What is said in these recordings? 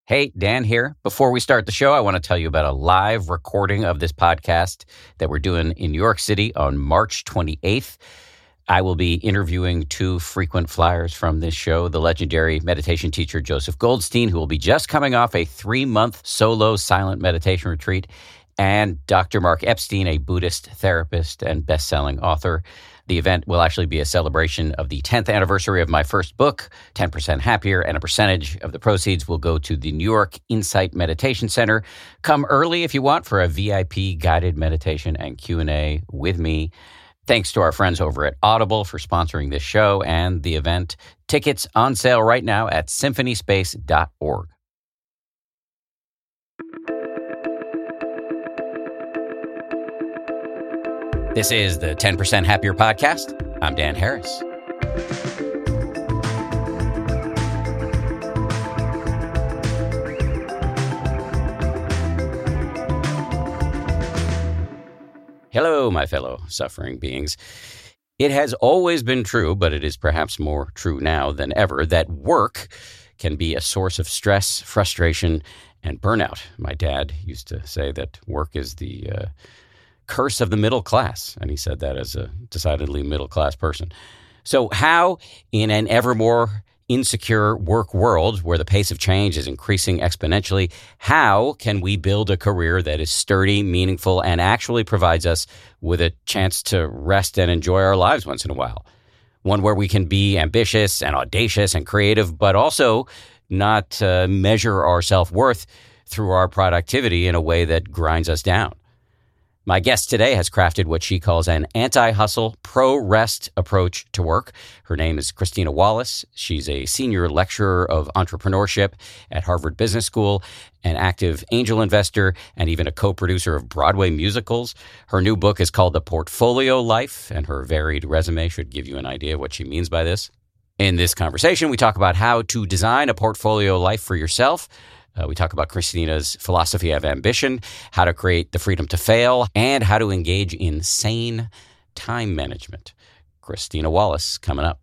Hey, Dan here. Before we start the show, I want to tell you about a live recording of this podcast that we're doing in New York City on March 28th. I will be interviewing two frequent flyers from this show, the legendary meditation teacher Joseph Goldstein, who will be just coming off a 3-month solo silent meditation retreat, and Dr. Mark Epstein, a Buddhist therapist and best-selling author. The event will actually be a celebration of the 10th anniversary of my first book, 10% Happier, and a percentage of the proceeds will go to the New York Insight Meditation Center. Come early if you want for a VIP guided meditation and Q&A with me. Thanks to our friends over at Audible for sponsoring this show and the event. Tickets on sale right now at symphonyspace.org. This is the 10% Happier podcast. I'm Dan Harris. Hello, my fellow suffering beings. It has always been true, but it is perhaps more true now than ever, that work can be a source of stress, frustration, and burnout. My dad used to say that work is the curse of the middle class, and he said that as a decidedly middle-class person. So how, in an ever more insecure work world where the pace of change is increasing exponentially, how can we build a career that is sturdy, meaningful, and actually provides us with a chance to rest and enjoy our lives once in a while? One where we can be ambitious and audacious and creative, but also not measure our self-worth through our productivity in a way that grinds us down. My guest today has crafted what she calls an anti-hustle, pro-rest approach to work. Her name is Christina Wallace. She's a senior lecturer of entrepreneurship at Harvard Business School, an active angel investor, and even a co-producer of Broadway musicals. Her new book is called The Portfolio Life, and her varied resume should give you an idea of what she means by this. In this conversation, we talk about how to design a portfolio life for yourself. We talk about Christina's philosophy of ambition, how to create the freedom to fail, and how to engage in sane time management. Christina Wallace coming up.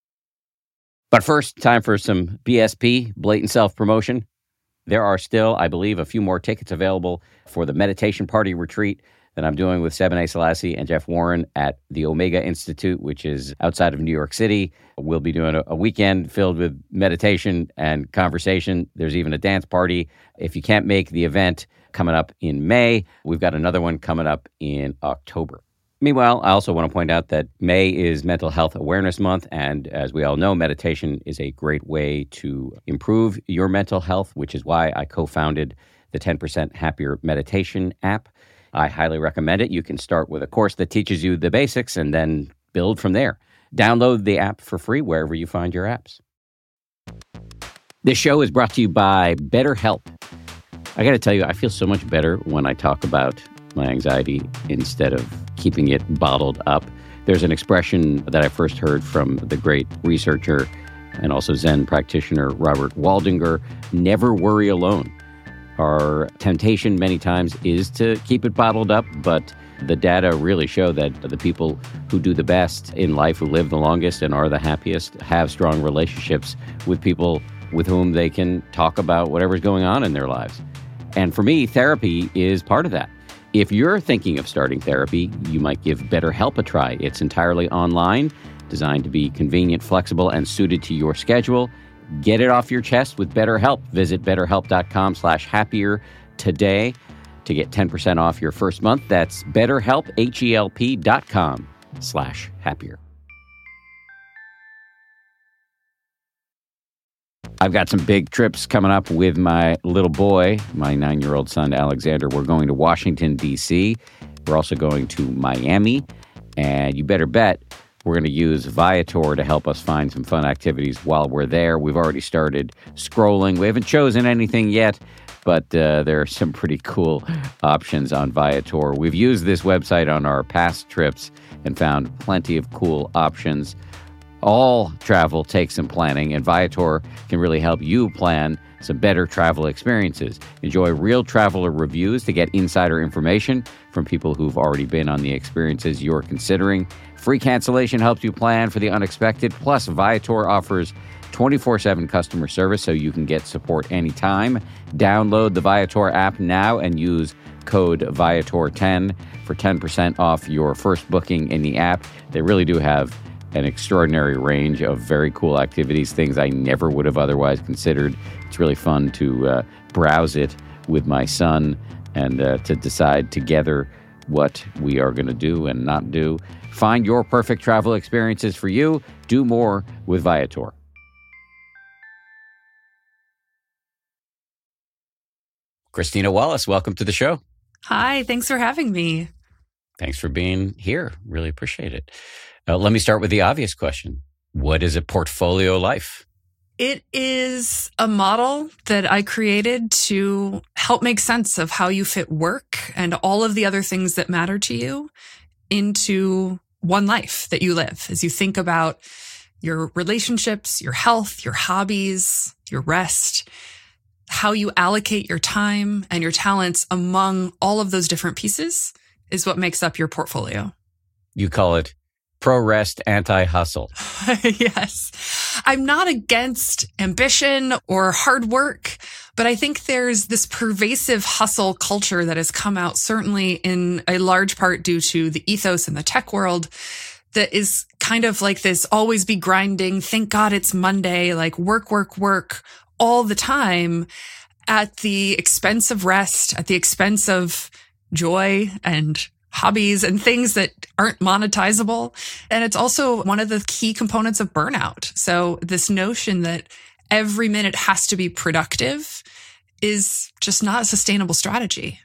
But first, time for some BSP, blatant self-promotion. There are still, I believe, a few more tickets available for the meditation party retreat that I'm doing with Sebene Selassie and Jeff Warren at the Omega Institute, which is outside of New York City. We'll be doing a weekend filled with meditation and conversation. There's even a dance party. If you can't make the event coming up in May, we've got another one coming up in October. Meanwhile, I also want to point out that May is Mental Health Awareness Month, and as we all know, meditation is a great way to improve your mental health, which is why I co-founded the 10% Happier meditation app. I highly recommend it. You can start with a course that teaches you the basics and then build from there. Download the app for free wherever you find your apps. This show is brought to you by BetterHelp. I got to tell you, I feel so much better when I talk about my anxiety instead of keeping it bottled up. There's an expression that I first heard from the great researcher and also Zen practitioner Robert Waldinger, never worry alone. Our temptation many times is to keep it bottled up, but the data really show that the people who do the best in life, who live the longest and are the happiest, have strong relationships with people with whom they can talk about whatever's going on in their lives. And for me, therapy is part of that. If you're thinking of starting therapy, you might give BetterHelp a try. It's entirely online, designed to be convenient, flexible, and suited to your schedule. Get it off your chest with BetterHelp. Visit BetterHelp.com/happier today to get 10% off your first month. That's BetterHelp, HELP.com/happier. I've got some big trips coming up with my little boy, my 9-year-old son, Alexander. We're going to Washington, D.C. We're also going to Miami. And you better bet we're going to use Viator to help us find some fun activities while we're there. We've already started scrolling. We haven't chosen anything yet, but there are some pretty cool options on Viator. We've used this website on our past trips and found plenty of cool options. All travel takes some planning, and Viator can really help you plan some better travel experiences. Enjoy real traveler reviews to get insider information from people who've already been on the experiences you're considering. Free cancellation helps you plan for the unexpected. Plus, Viator offers 24/7 customer service so you can get support anytime. Download the Viator app now and use code Viator10 for 10% off your first booking in the app. They really do have an extraordinary range of very cool activities, things I never would have otherwise considered. It's really fun to browse it with my son and to decide together what we are going to do and not do. Find your perfect travel experiences for you. Do more with Viator. Christina Wallace, welcome to the show. Hi, thanks for having me. Thanks for being here. Really appreciate it. Let me start with the obvious question. What is a portfolio life? It is a model that I created to help make sense of how you fit work and all of the other things that matter to you into one life that you live. As you think about your relationships, your health, your hobbies, your rest, how you allocate your time and your talents among all of those different pieces is what makes up your portfolio. You call it pro-rest, anti-hustle. Yes. I'm not against ambition or hard work, but I think there's this pervasive hustle culture that has come out, certainly in a large part due to the ethos in the tech world, that is kind of like this always be grinding, thank God it's Monday, like work, work, work all the time at the expense of rest, at the expense of joy and hobbies and things that aren't monetizable. And it's also one of the key components of burnout. So this notion that every minute has to be productive is just not a sustainable strategy.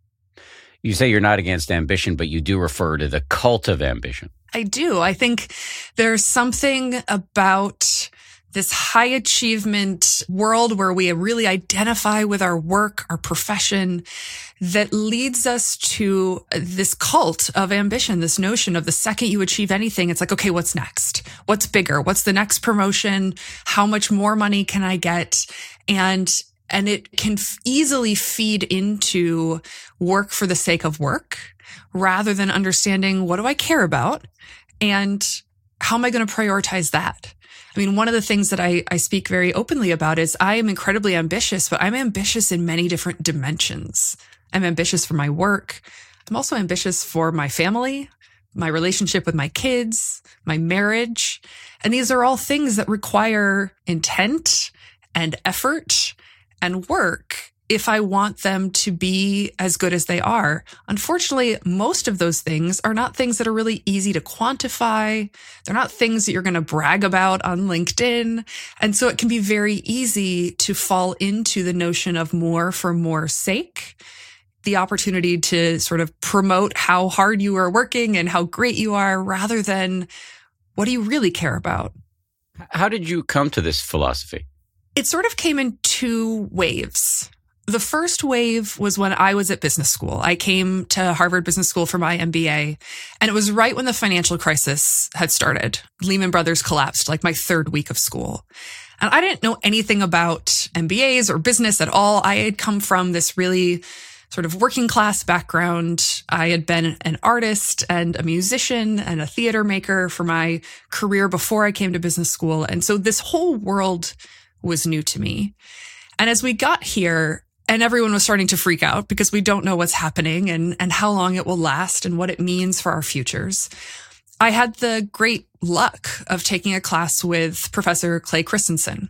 You say you're not against ambition, but you do refer to the cult of ambition. I do. I think there's something about this high achievement world where we really identify with our work, our profession, that leads us to this cult of ambition, this notion of the second you achieve anything, it's like, okay, what's next? What's bigger? What's the next promotion? How much more money can I get? And it can easily feed into work for the sake of work rather than understanding, what do I care about? And how am I going to prioritize that? I mean, one of the things that I speak very openly about is I am incredibly ambitious, but I'm ambitious in many different dimensions. I'm ambitious for my work. I'm also ambitious for my family, my relationship with my kids, my marriage. And these are all things that require intent and effort and work if I want them to be as good as they are. Unfortunately, most of those things are not things that are really easy to quantify. They're not things that you're going to brag about on LinkedIn. And so it can be very easy to fall into the notion of more for more's sake, the opportunity to sort of promote how hard you are working and how great you are rather than what do you really care about. How did you come to this philosophy? It sort of came in two waves. The first wave was when I was at business school. I came to Harvard Business School for my MBA, and it was right when the financial crisis had started. Lehman Brothers collapsed, like my third week of school. And I didn't know anything about MBAs or business at all. I had come from this really sort of working class background. I had been an artist and a musician and a theater maker for my career before I came to business school. And so this whole world was new to me. And as we got here, and everyone was starting to freak out because we don't know what's happening and how long it will last and what it means for our futures, I had the great luck of taking a class with Professor Clay Christensen.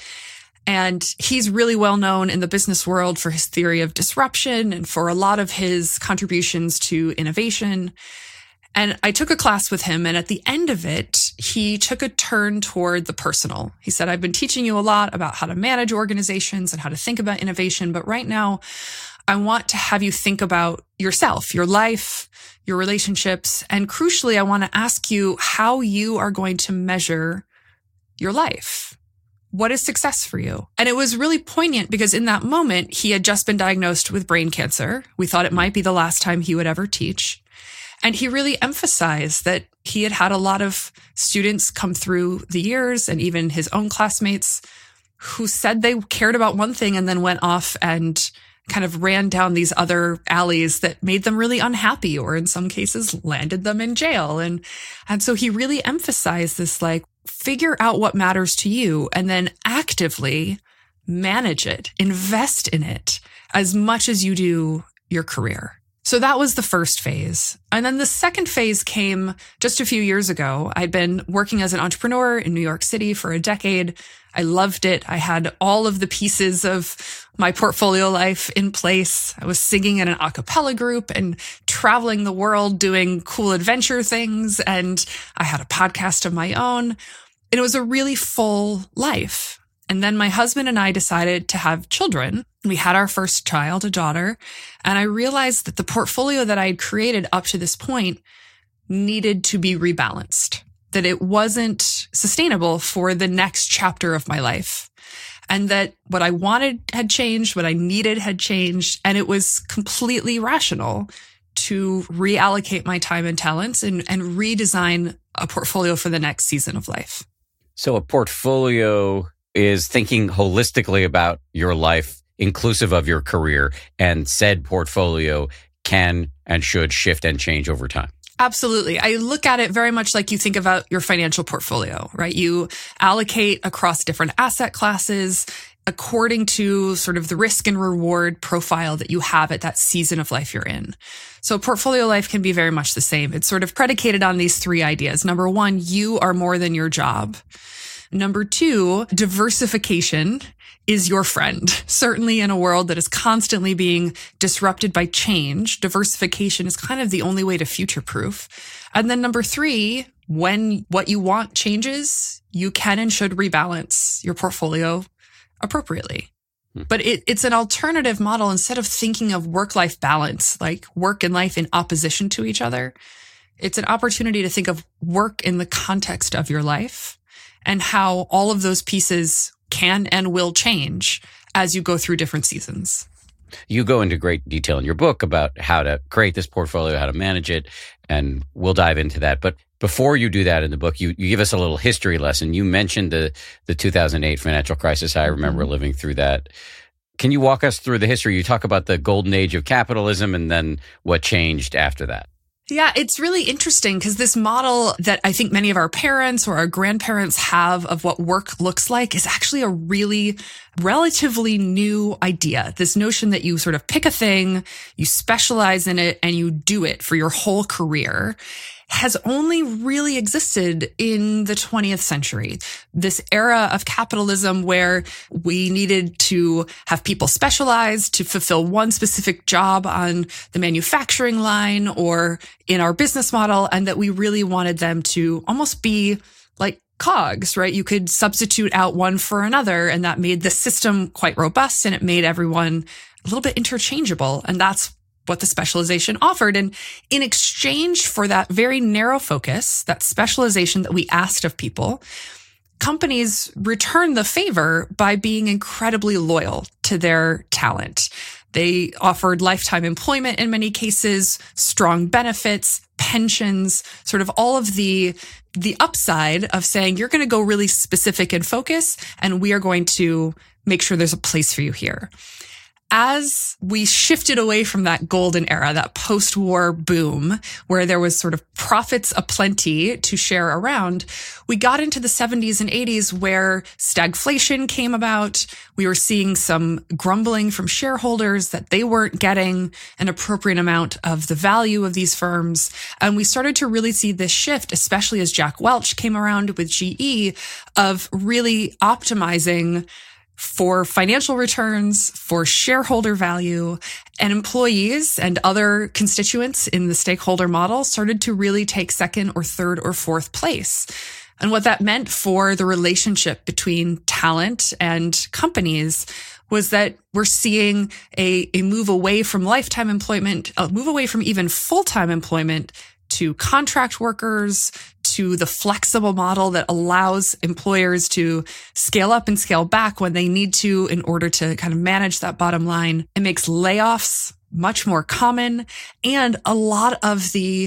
And he's really well known in the business world for his theory of disruption and for a lot of his contributions to innovation. And I took a class with him, and at the end of it, he took a turn toward the personal. He said, I've been teaching you a lot about how to manage organizations and how to think about innovation, but right now, I want to have you think about yourself, your life, your relationships, and crucially, I want to ask you how you are going to measure your life. What is success for you? And it was really poignant because in that moment, he had just been diagnosed with brain cancer. We thought it might be the last time he would ever teach. And he really emphasized that he had had a lot of students come through the years and even his own classmates who said they cared about one thing and then went off and kind of ran down these other alleys that made them really unhappy, or in some cases landed them in jail. And so he really emphasized this, like, figure out what matters to you and then actively manage it, invest in it as much as you do your career. So that was the first phase. And then the second phase came just a few years ago. I'd been working as an entrepreneur in New York City for a decade. I loved it. I had all of the pieces of my portfolio life in place. I was singing in an a cappella group and traveling the world doing cool adventure things. And I had a podcast of my own. And it was a really full life. And then my husband and I decided to have children. We had our first child, a daughter, and I realized that the portfolio that I had created up to this point needed to be rebalanced, that it wasn't sustainable for the next chapter of my life, and that what I wanted had changed, what I needed had changed, and it was completely rational to reallocate my time and talents and redesign a portfolio for the next season of life. So a portfolio is thinking holistically about your life, inclusive of your career, and said portfolio can and should shift and change over time. Absolutely. I look at it very much like you think about your financial portfolio, right? You allocate across different asset classes according to sort of the risk and reward profile that you have at that season of life you're in. So portfolio life can be very much the same. It's sort of predicated on these three ideas. Number one, you are more than your job. Number two, diversification is your friend. Certainly in a world that is constantly being disrupted by change, diversification is kind of the only way to future-proof. And then number three, when what you want changes, you can and should rebalance your portfolio appropriately. But it's an alternative model. Instead of thinking of work-life balance, like work and life in opposition to each other, it's an opportunity to think of work in the context of your life and how all of those pieces can and will change as you go through different seasons. You go into great detail in your book about how to create this portfolio, how to manage it, and we'll dive into that. But before you do that in the book, you give us a little history lesson. You mentioned the 2008 financial crisis. I remember living through that. Can you walk us through the history? You talk about the golden age of capitalism and then what changed after that. Yeah, it's really interesting because this model that I think many of our parents or our grandparents have of what work looks like is actually a really relatively new idea. This notion that you sort of pick a thing, you specialize in it, and you do it for your whole career has only really existed in the 20th century. This era of capitalism where we needed to have people specialized to fulfill one specific job on the manufacturing line or in our business model, and that we really wanted them to almost be like cogs, right? You could substitute out one for another, and that made the system quite robust, and it made everyone a little bit interchangeable. And that's what the specialization offered. And in exchange for that very narrow focus, that specialization that we asked of people, companies returned the favor by being incredibly loyal to their talent. They offered lifetime employment in many cases, strong benefits, pensions, sort of all of the upside of saying, you're going to go really specific and focus, and we are going to make sure there's a place for you here. As we shifted away from that golden era, that post-war boom, where there was sort of profits aplenty to share around, we got into the 70s and 80s where stagflation came about. We were seeing some grumbling from shareholders that they weren't getting an appropriate amount of the value of these firms. And we started to really see this shift, especially as Jack Welch came around with GE, of really optimizing for financial returns, for shareholder value, and employees and other constituents in the stakeholder model started to really take second or third or fourth place. And what that meant for the relationship between talent and companies was that we're seeing a move away from lifetime employment, a move away from even full-time employment to contract workers, to the flexible model that allows employers to scale up and scale back when they need to in order to kind of manage that bottom line. It makes layoffs much more common, and a lot of the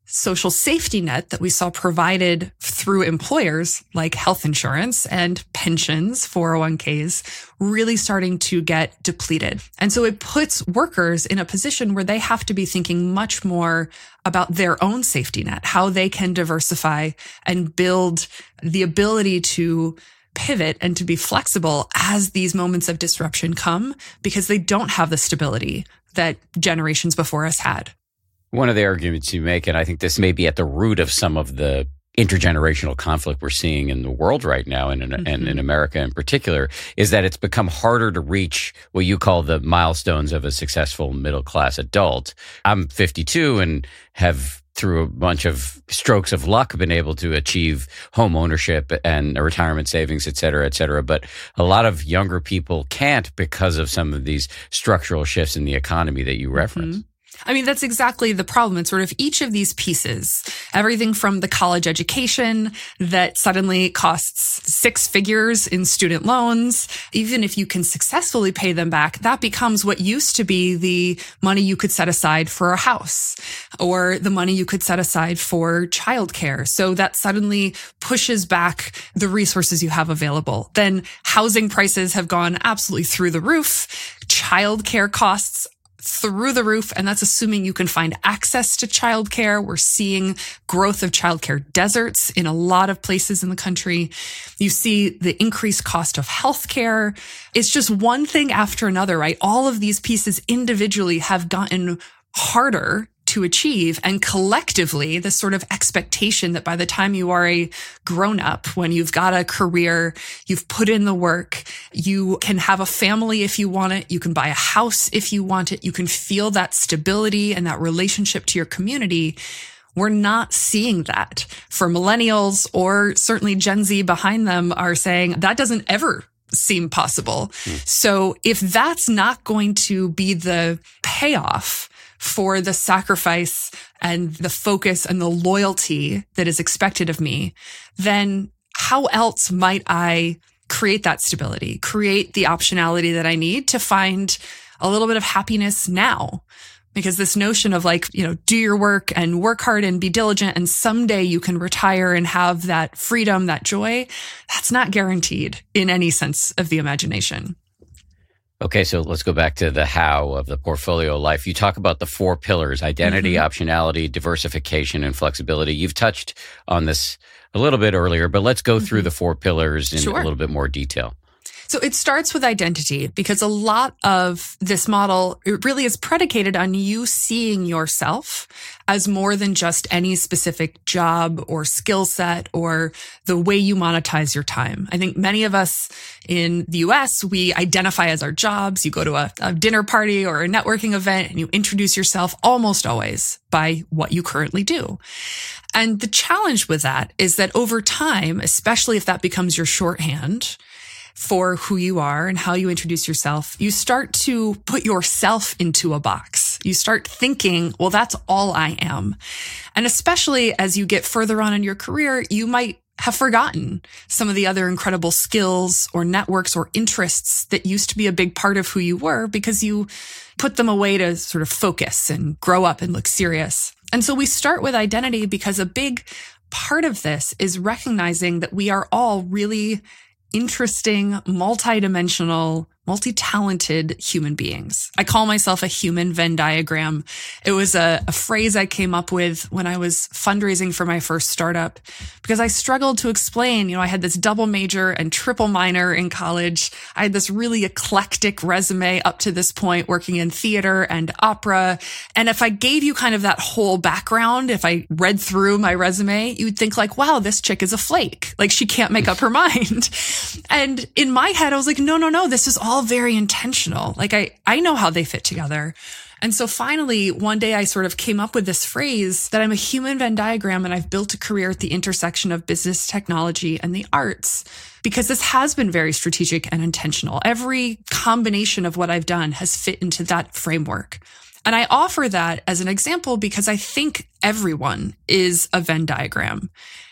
social safety net that we saw provided through employers like health insurance and pensions, 401ks, really starting to get depleted. And so it puts workers in a position where they have to be thinking much more about their own safety net, how they can diversify and build the ability to pivot and to be flexible as these moments of disruption come, because they don't have the stability that generations before us had. One of the arguments you make, and I think this may be at the root of some of the intergenerational conflict we're seeing in the world right now, and in America in particular, is that it's become harder to reach what you call the milestones of a successful middle-class adult. I'm 52 and have, through a bunch of strokes of luck, been able to achieve home ownership and retirement savings, et cetera, et cetera. But a lot of younger people can't because of some of these structural shifts in the economy that you reference. I mean, that's exactly the problem. It's sort of each of these pieces, everything from the college education that suddenly costs 6 figures in student loans. Even if you can successfully pay them back, that becomes what used to be the money you could set aside for a house or the money you could set aside for childcare. So that suddenly pushes back the resources you have available. Then housing prices have gone absolutely through the roof. Childcare costs through the roof. And that's assuming you can find access to childcare. We're seeing growth of childcare deserts in a lot of places in the country. You see the increased cost of healthcare. It's just one thing after another, right? All of these pieces individually have gotten harder to achieve. And collectively, this sort of expectation that by the time you are a grown up, when you've got a career, you've put in the work, you can have a family if you want it, you can buy a house if you want it, you can feel that stability and that relationship to your community. We're not seeing that for millennials, or certainly Gen Z behind them are saying that doesn't ever seem possible. So if that's not going to be the payoff for the sacrifice and the focus and the loyalty that is expected of me, then how else might I create that stability, create the optionality that I need to find a little bit of happiness now? Because this notion of do your work and work hard and be diligent and someday you can retire and have that freedom, that joy, that's not guaranteed in any sense of the imagination. Okay, so let's go back to the how of the portfolio life. You talk about the 4 pillars: identity, optionality, diversification, and flexibility. You've touched on this a little bit earlier, but let's go through the 4 pillars in a little bit more detail. So it starts with identity, because a lot of this model, it really is predicated on you seeing yourself as more than just any specific job or skill set or the way you monetize your time. I think many of us in the US, we identify as our jobs. You go to a dinner party or a networking event and you introduce yourself almost always by what you currently do. And the challenge with that is that over time, especially if that becomes your shorthand for who you are and how you introduce yourself, you start to put yourself into a box. You start thinking, well, that's all I am. And especially as you get further on in your career, you might have forgotten some of the other incredible skills or networks or interests that used to be a big part of who you were, because you put them away to sort of focus and grow up and look serious. And so we start with identity because a big part of this is recognizing that we are all really interesting, multidimensional, multi-talented human beings. I call myself a human Venn diagram. It was a phrase I came up with when I was fundraising for my first startup, because I struggled to explain, I had this double major and triple minor in college. I had this really eclectic resume up to this point, working in theater and opera. And if I gave you kind of that whole background, if I read through my resume, you'd think wow, this chick is a flake. She can't make up her mind. And in my head, I was like, no, this is all very intentional. I know how they fit together. And so finally, one day I sort of came up with this phrase that I'm a human Venn diagram, and I've built a career at the intersection of business, technology, and the arts, because this has been very strategic and intentional. Every combination of what I've done has fit into that framework. And I offer that as an example because I think everyone is a Venn diagram.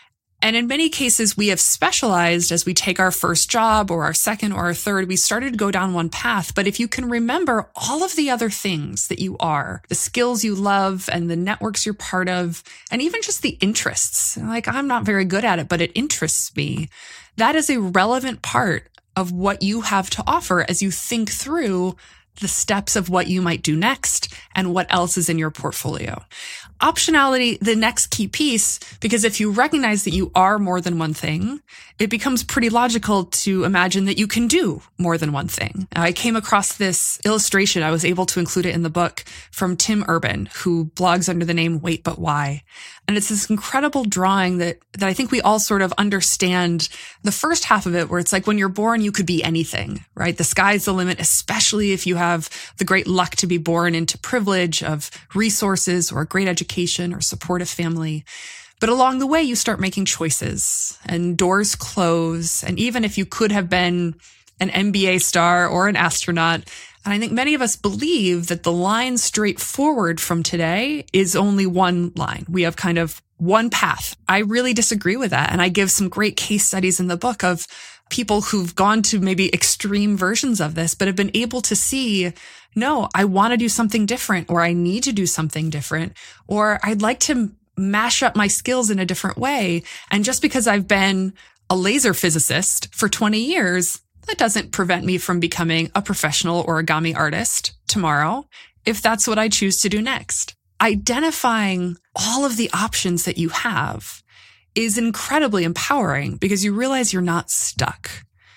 And in many cases, we have specialized as we take our first job or our second or our third. We started to go down one path. But if you can remember all of the other things that you are, the skills you love and the networks you're part of, and even just the interests, like I'm not very good at it, but it interests me. That is a relevant part of what you have to offer as you think through the steps of what you might do next and what else is in your portfolio. Optionality, the next key piece, because if you recognize that you are more than one thing, it becomes pretty logical to imagine that you can do more than one thing. I came across this illustration. I was able to include it in the book from Tim Urban, who blogs under the name Wait But Why. And it's this incredible drawing that I think we all sort of understand the first half of it, where it's like when you're born, you could be anything, right? The sky's the limit, especially if you have the great luck to be born into privilege of resources or a great education or supportive family. But along the way, you start making choices and doors close. And even if you could have been an NBA star or an astronaut, and I think many of us believe that the line straight forward from today is only one line. We have kind of one path. I really disagree with that. And I give some great case studies in the book of people who've gone to maybe extreme versions of this, but have been able to see, no, I want to do something different, or I need to do something different, or I'd like to mash up my skills in a different way. And just because I've been a laser physicist for 20 years, that doesn't prevent me from becoming a professional origami artist tomorrow, if that's what I choose to do next. Identifying all of the options that you have is incredibly empowering because you realize you're not stuck.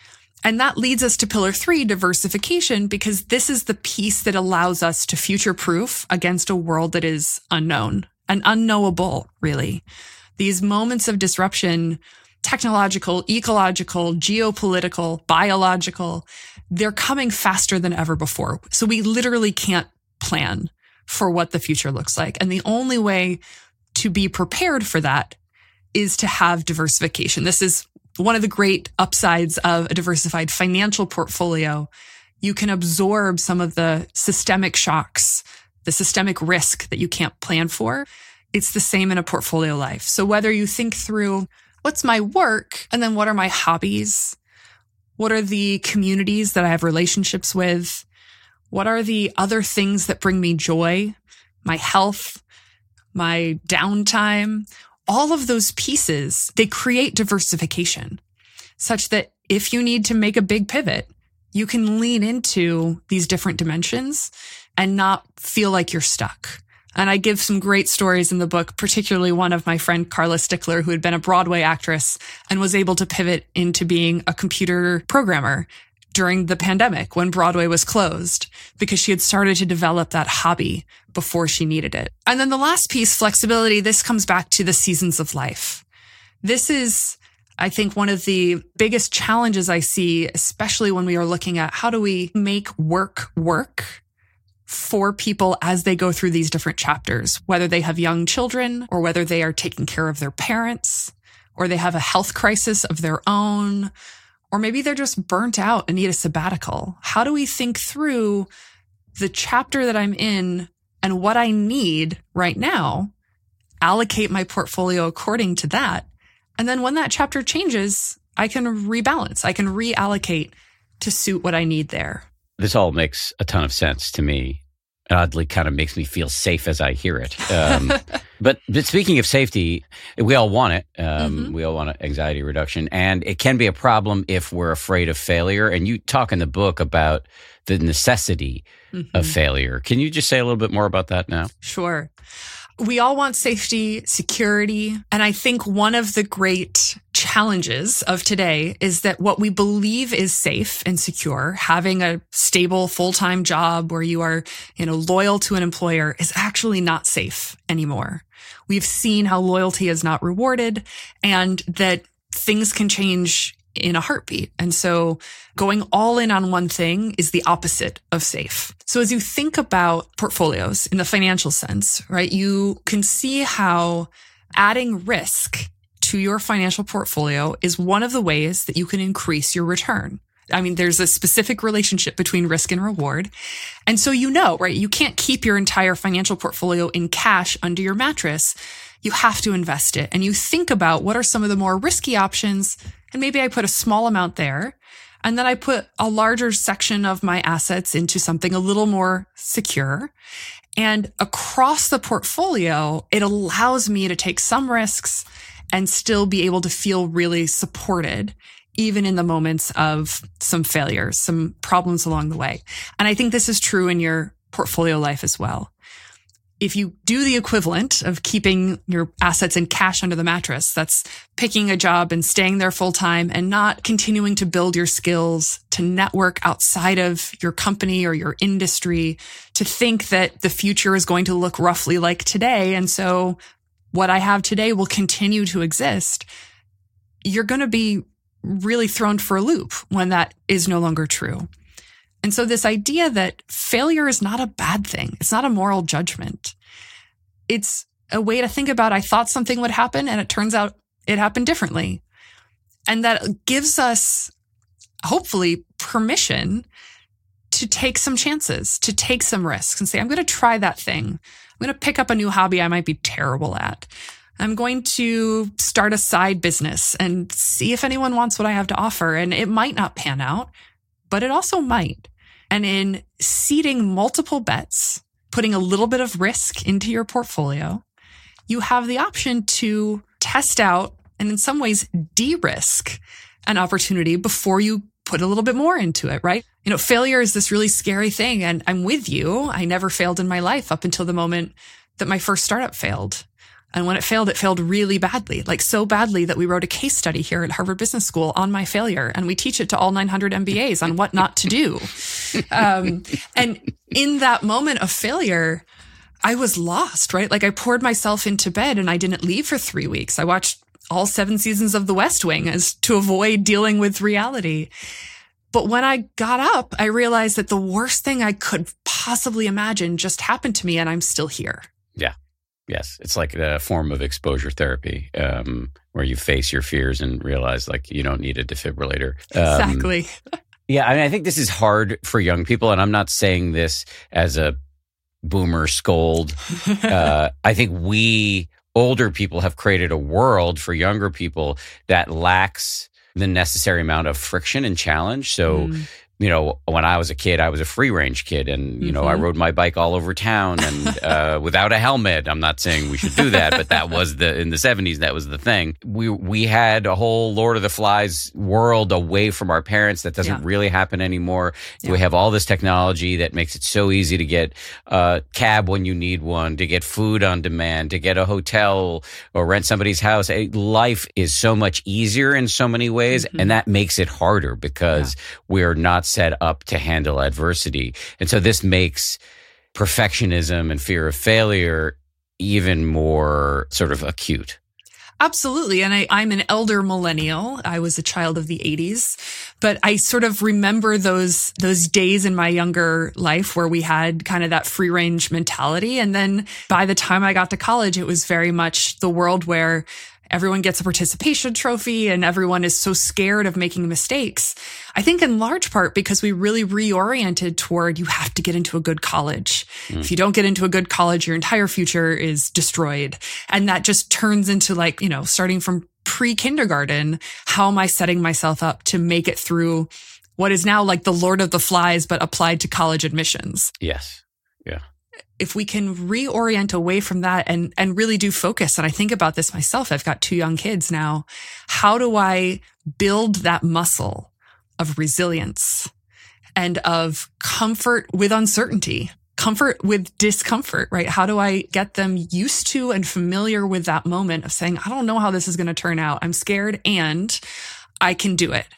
And that leads us to pillar 3, diversification, because this is the piece that allows us to future-proof against a world that is unknown and unknowable, really. These moments of disruption, technological, ecological, geopolitical, biological, they're coming faster than ever before. So we literally can't plan for what the future looks like. And the only way to be prepared for that is to have diversification. This is one of the great upsides of a diversified financial portfolio. You can absorb some of the systemic shocks, the systemic risk that you can't plan for. It's the same in a portfolio life. So whether you think through what's my work and then what are my hobbies? What are the communities that I have relationships with? What are the other things that bring me joy? My health, my downtime, all of those pieces, they create diversification such that if you need to make a big pivot, you can lean into these different dimensions and not feel like you're stuck. And I give some great stories in the book, particularly one of my friend Carla Stickler, who had been a Broadway actress and was able to pivot into being a computer programmer during the pandemic when Broadway was closed because she had started to develop that hobby before she needed it. And then the last piece, flexibility, this comes back to the seasons of life. This is, I think, one of the biggest challenges I see, especially when we are looking at how do we make work for people as they go through these different chapters, whether they have young children or whether they are taking care of their parents or they have a health crisis of their own, or maybe they're just burnt out and need a sabbatical. How do we think through the chapter that I'm in and what I need right now, allocate my portfolio according to that? And then when that chapter changes, I can rebalance. I can reallocate to suit what I need there. This all makes a ton of sense to me. Oddly, kind of makes me feel safe as I hear it. But speaking of safety, we all want it. We all want anxiety reduction. And it can be a problem if we're afraid of failure. And you talk in the book about the necessity of failure. Can you just say a little bit more about that now? Sure. We all want safety, security. And I think one of the great challenges of today is that what we believe is safe and secure, having a stable full-time job where you are, loyal to an employer, is actually not safe anymore. We've seen how loyalty is not rewarded and that things can change in a heartbeat. And so going all in on one thing is the opposite of safe. So as you think about portfolios in the financial sense, right, you can see how adding risk to your financial portfolio is one of the ways that you can increase your return. I mean, there's a specific relationship between risk and reward. And so right, you can't keep your entire financial portfolio in cash under your mattress. You have to invest it. And you think about what are some of the more risky options. And maybe I put a small amount there. And then I put a larger section of my assets into something a little more secure. And across the portfolio, it allows me to take some risks and still be able to feel really supported, even in the moments of some failures, some problems along the way. And I think this is true in your portfolio life as well. If you do the equivalent of keeping your assets in cash under the mattress, that's picking a job and staying there full time and not continuing to build your skills, to network outside of your company or your industry, to think that the future is going to look roughly like today. And so what I have today will continue to exist. You're going to be really thrown for a loop when that is no longer true. And so this idea that failure is not a bad thing, it's not a moral judgment. It's a way to think about, I thought something would happen and it turns out it happened differently. And that gives us, hopefully, permission to take some chances, to take some risks and say, I'm going to try that thing. I'm going to pick up a new hobby I might be terrible at. I'm going to start a side business and see if anyone wants what I have to offer. And it might not pan out, but it also might. And in seeding multiple bets, putting a little bit of risk into your portfolio, you have the option to test out and in some ways de-risk an opportunity before you put a little bit more into it, right? Failure is this really scary thing. And I'm with you. I never failed in my life up until the moment that my first startup failed. And when it failed really badly, like so badly that we wrote a case study here at Harvard Business School on my failure. And we teach it to all 900 MBAs on what not to do. And in that moment of failure, I was lost, right? Like I poured myself into bed and I didn't leave for 3 weeks. I watched all 7 seasons of The West Wing as to avoid dealing with reality. But when I got up, I realized that the worst thing I could possibly imagine just happened to me and I'm still here. Yeah. Yes. It's like a form of exposure therapy where you face your fears and realize like you don't need a defibrillator. Exactly. Yeah. I mean, I think this is hard for young people. And I'm not saying this as a boomer scold. I think we older people have created a world for younger people that lacks the necessary amount of friction and challenge. So, when I was a kid, I was a free range kid and, I rode my bike all over town and without a helmet. I'm not saying we should do that, but that was in the 70s, that was the thing. We had a whole Lord of the Flies world away from our parents. That doesn't really happen anymore. Yeah. We have all this technology that makes it so easy to get a cab when you need one, to get food on demand, to get a hotel or rent somebody's house. Life is so much easier in so many ways. And that makes it harder because we're not set up to handle adversity. And so this makes perfectionism and fear of failure even more sort of acute. Absolutely. And I'm an elder millennial. I was a child of the 80s, but I sort of remember those days in my younger life where we had kind of that free range mentality. And then by the time I got to college, it was very much the world where everyone gets a participation trophy and everyone is so scared of making mistakes. I think in large part because we really reoriented toward you have to get into a good college. If you don't get into a good college, your entire future is destroyed. And that just turns into like, starting from pre-kindergarten, how am I setting myself up to make it through what is now like the Lord of the Flies, but applied to college admissions? Yes. Yeah. If we can reorient away from that and really do focus, and I think about this myself, I've got 2 young kids now. How do I build that muscle of resilience and of comfort with uncertainty, comfort with discomfort, right? How do I get them used to and familiar with that moment of saying, I don't know how this is going to turn out. I'm scared and I can do it.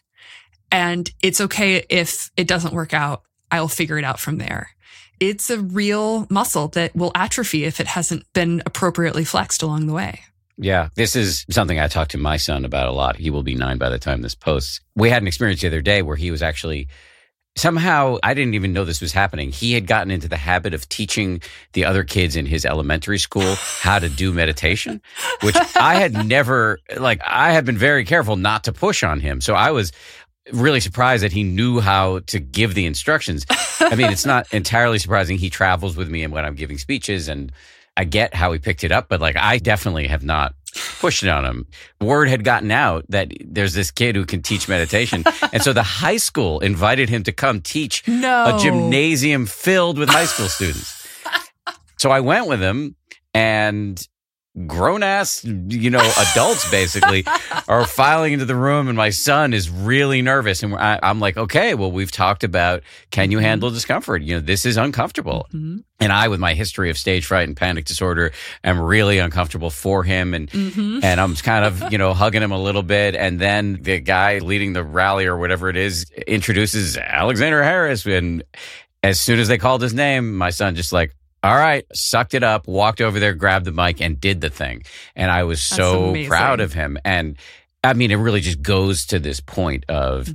And it's okay if it doesn't work out. I'll figure it out from there. It's a real muscle that will atrophy if it hasn't been appropriately flexed along the way. Yeah, this is something I talk to my son about a lot. He will be 9 by the time this posts. We had an experience the other day where he was actually somehow, I didn't even know this was happening. He had gotten into the habit of teaching the other kids in his elementary school how to do meditation, which I had never, I had been very careful not to push on him. So I was really surprised that he knew how to give the instructions. I mean, it's not entirely surprising. He travels with me and when I'm giving speeches, and I get how he picked it up, but like I definitely have not pushed it on him. Word had gotten out that there's this kid who can teach meditation. And so the high school invited him to come teach a gymnasium filled with high school students. So I went with him, and grown-ass, adults basically are filing into the room, and my son is really nervous. And I'm like, okay, well, we've talked about, can you handle discomfort? This is uncomfortable. Mm-hmm. And I, with my history of stage fright and panic disorder, am really uncomfortable for him. And and I'm kind of, hugging him a little bit. And then the guy leading the rally or whatever it is introduces Alexander Harris. And as soon as they called his name, my son just like, all right, sucked it up, walked over there, grabbed the mic, and did the thing. And I was so proud of him. And I mean, it really just goes to this point of,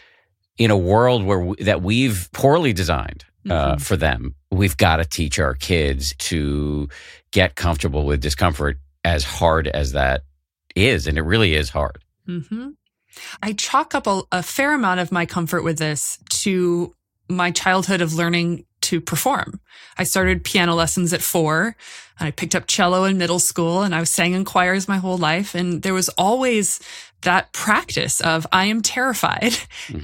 in a world that we've poorly designed for them, we've got to teach our kids to get comfortable with discomfort, as hard as that is. And it really is hard. Mm-hmm. I chalk up a fair amount of my comfort with this to my childhood of learning to perform. I started piano lessons at 4, and I picked up cello in middle school, and I sang in choirs my whole life. And there was always that practice of I am terrified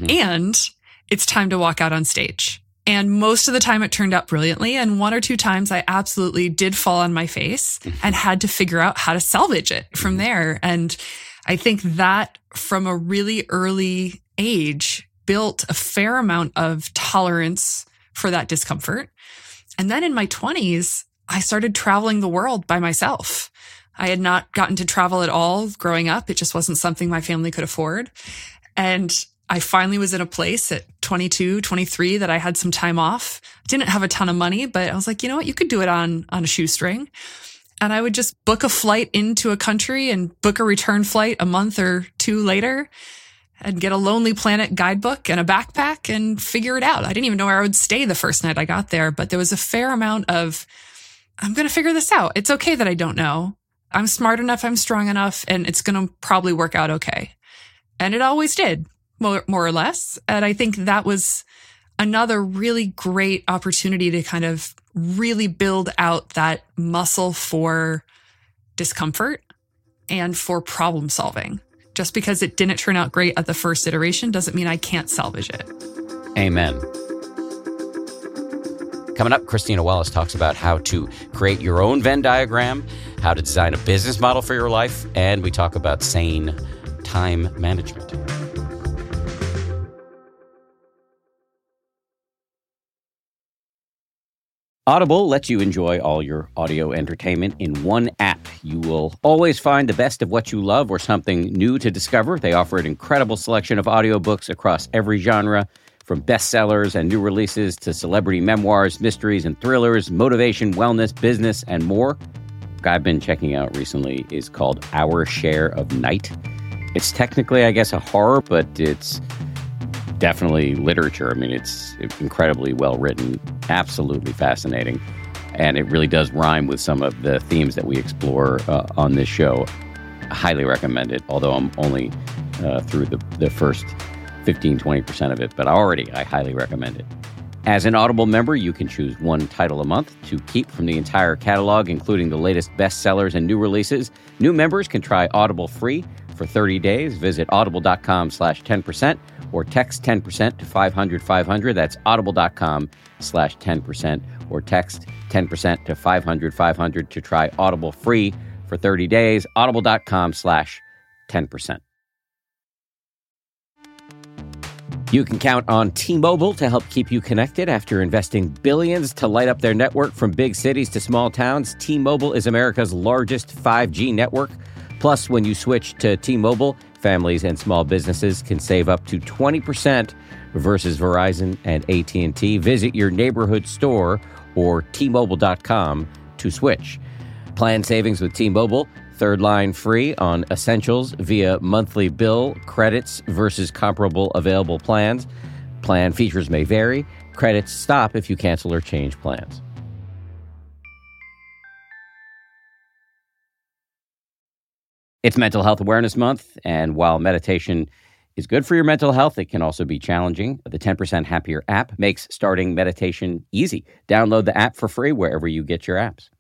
and it's time to walk out on stage. And most of the time it turned out brilliantly. And 1 or 2 times I absolutely did fall on my face and had to figure out how to salvage it from there. And I think that from a really early age built a fair amount of tolerance for that discomfort. And then in my 20s, I started traveling the world by myself. I had not gotten to travel at all growing up. It just wasn't something my family could afford. And I finally was in a place at 22, 23 that I had some time off. Didn't have a ton of money, but I was like, you know what? You could do it on a shoestring. And I would just book a flight into a country and book a return flight a month or 2 later, and get a Lonely Planet guidebook and a backpack and figure it out. I didn't even know where I would stay the first night I got there, but there was a fair amount of, I'm going to figure this out. It's okay that I don't know. I'm smart enough, I'm strong enough, and it's going to probably work out okay. And it always did, more or less. And I think that was another really great opportunity to kind of really build out that muscle for discomfort and for problem solving. Just because it didn't turn out great at the first iteration doesn't mean I can't salvage it. Amen. Coming up, Christina Wallace talks about how to create your own Venn diagram, how to design a business model for your life, and we talk about sane time management. Audible lets you enjoy all your audio entertainment in one app. You will always find the best of what you love or something new to discover. They offer an incredible selection of audiobooks across every genre, from bestsellers and new releases to celebrity memoirs, mysteries and thrillers, motivation, wellness, business, and more. I've been checking out recently is called Our Share of Night. It's technically, I guess, a horror, but it's definitely literature. I mean, it's incredibly well written, absolutely fascinating, and it really does rhyme with some of the themes that we explore on this show. I highly recommend it, although I'm only through the first 15-20% of it, but I highly recommend it. As an Audible member, you can choose one title a month to keep from the entire catalog, including the latest bestsellers and new releases. New members can try Audible free for 30 days. Visit audible.com/10% or text 10% to 500-500. That's audible.com/10% or text 10% to 500-500 to try Audible free for 30 days. Audible.com/10%. You can count on T-Mobile to help keep you connected. After investing billions to light up their network from big cities to small towns, T-Mobile is America's largest 5G network. Plus, when you switch to T-Mobile, families and small businesses can save up to 20% versus Verizon and AT&T. Visit your neighborhood store or T-Mobile.com to switch. Plan savings with T-Mobile. Third line free on essentials via monthly bill, credits versus comparable available plans. Plan features may vary. Credits stop if you cancel or change plans. It's Mental Health Awareness Month, and while meditation is good for your mental health. It can also be challenging. The 10% Happier app makes starting meditation easy. Download the app for free wherever you get your apps.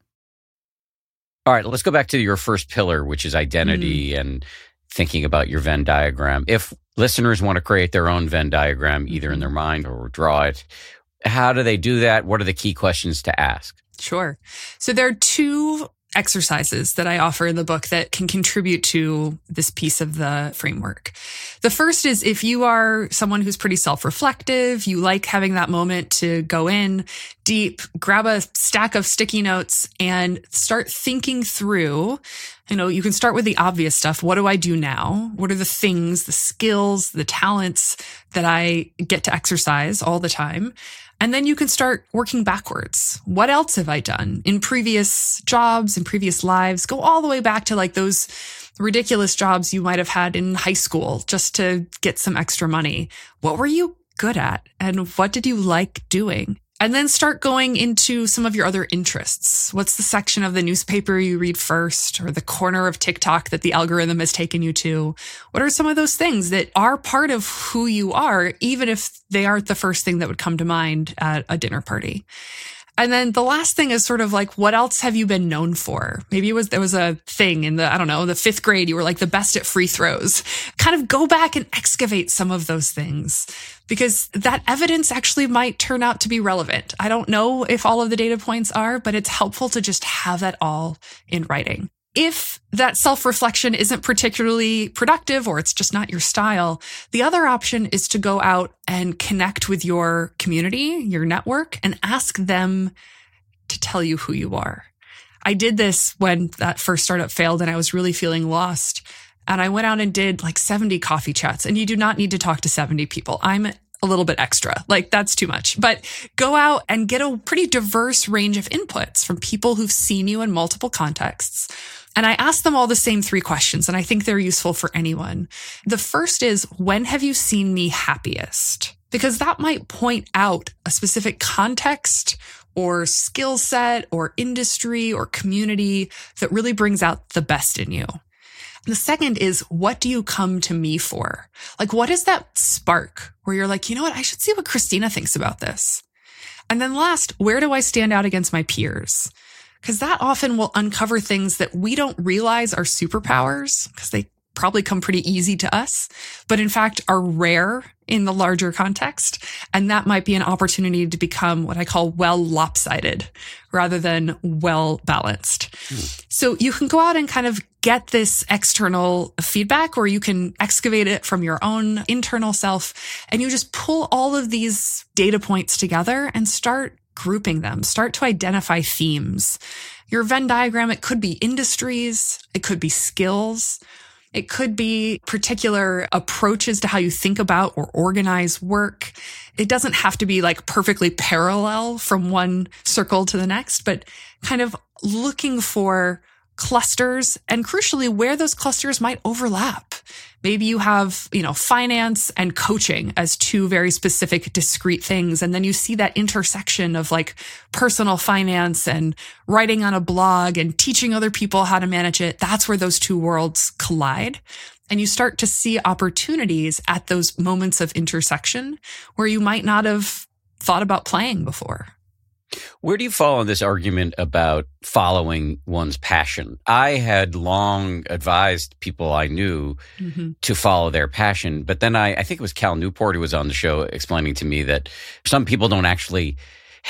All right, let's go back to your first pillar, which is identity and thinking about your Venn diagram. If listeners want to create their own Venn diagram, either in their mind or draw it, how do they do that? What are the key questions to ask? Sure. So there are two exercises that I offer in the book that can contribute to this piece of the framework. The first is if you are someone who's pretty self-reflective, you like having that moment to go in deep, grab a stack of sticky notes and start thinking through, you can start with the obvious stuff. What do I do now? What are the things, the skills, the talents that I get to exercise all the time? And then you can start working backwards. What else have I done in previous jobs, in previous lives? Go all the way back to like those ridiculous jobs you might have had in high school just to get some extra money. What were you good at? And what did you like doing? And then start going into some of your other interests. What's the section of the newspaper you read first, or the corner of TikTok that the algorithm has taken you to? What are some of those things that are part of who you are, even if they aren't the first thing that would come to mind at a dinner party? And then the last thing is sort of like, what else have you been known for? Maybe there was a thing in the fifth grade, you were like the best at free throws. Kind of go back and excavate some of those things, because that evidence actually might turn out to be relevant. I don't know if all of the data points are, but it's helpful to just have that all in writing. If that self-reflection isn't particularly productive or it's just not your style, the other option is to go out and connect with your community, your network, and ask them to tell you who you are. I did this when that first startup failed and I was really feeling lost. And I went out and did like 70 coffee chats. And you do not need to talk to 70 people. I'm a little bit extra. Like that's too much. But go out and get a pretty diverse range of inputs from people who've seen you in multiple contexts. And I asked them all the same three questions, and I think they're useful for anyone. The first is, when have you seen me happiest? Because that might point out a specific context or skill set or industry or community that really brings out the best in you. And the second is, what do you come to me for? Like, what is that spark where you're like, you know what? I should see what Christina thinks about this. And then last, where do I stand out against my peers? Because that often will uncover things that we don't realize are superpowers, because they probably come pretty easy to us, but in fact are rare in the larger context. And that might be an opportunity to become what I call well lopsided rather than well balanced. So you can go out and kind of get this external feedback, or you can excavate it from your own internal self. And you just pull all of these data points together and start grouping them, start to identify themes. Your Venn diagram, it could be industries, it could be skills, it could be particular approaches to how you think about or organize work. It doesn't have to be like perfectly parallel from one circle to the next, but kind of looking for clusters and crucially where those clusters might overlap. Maybe you have, finance and coaching as two very specific, discrete things. And then you see that intersection of like personal finance and writing on a blog and teaching other people how to manage it. That's where those two worlds collide. And you start to see opportunities at those moments of intersection where you might not have thought about playing before. Where do you fall on this argument about following one's passion? I had long advised people I knew to follow their passion, but then I think it was Cal Newport who was on the show explaining to me that some people don't actually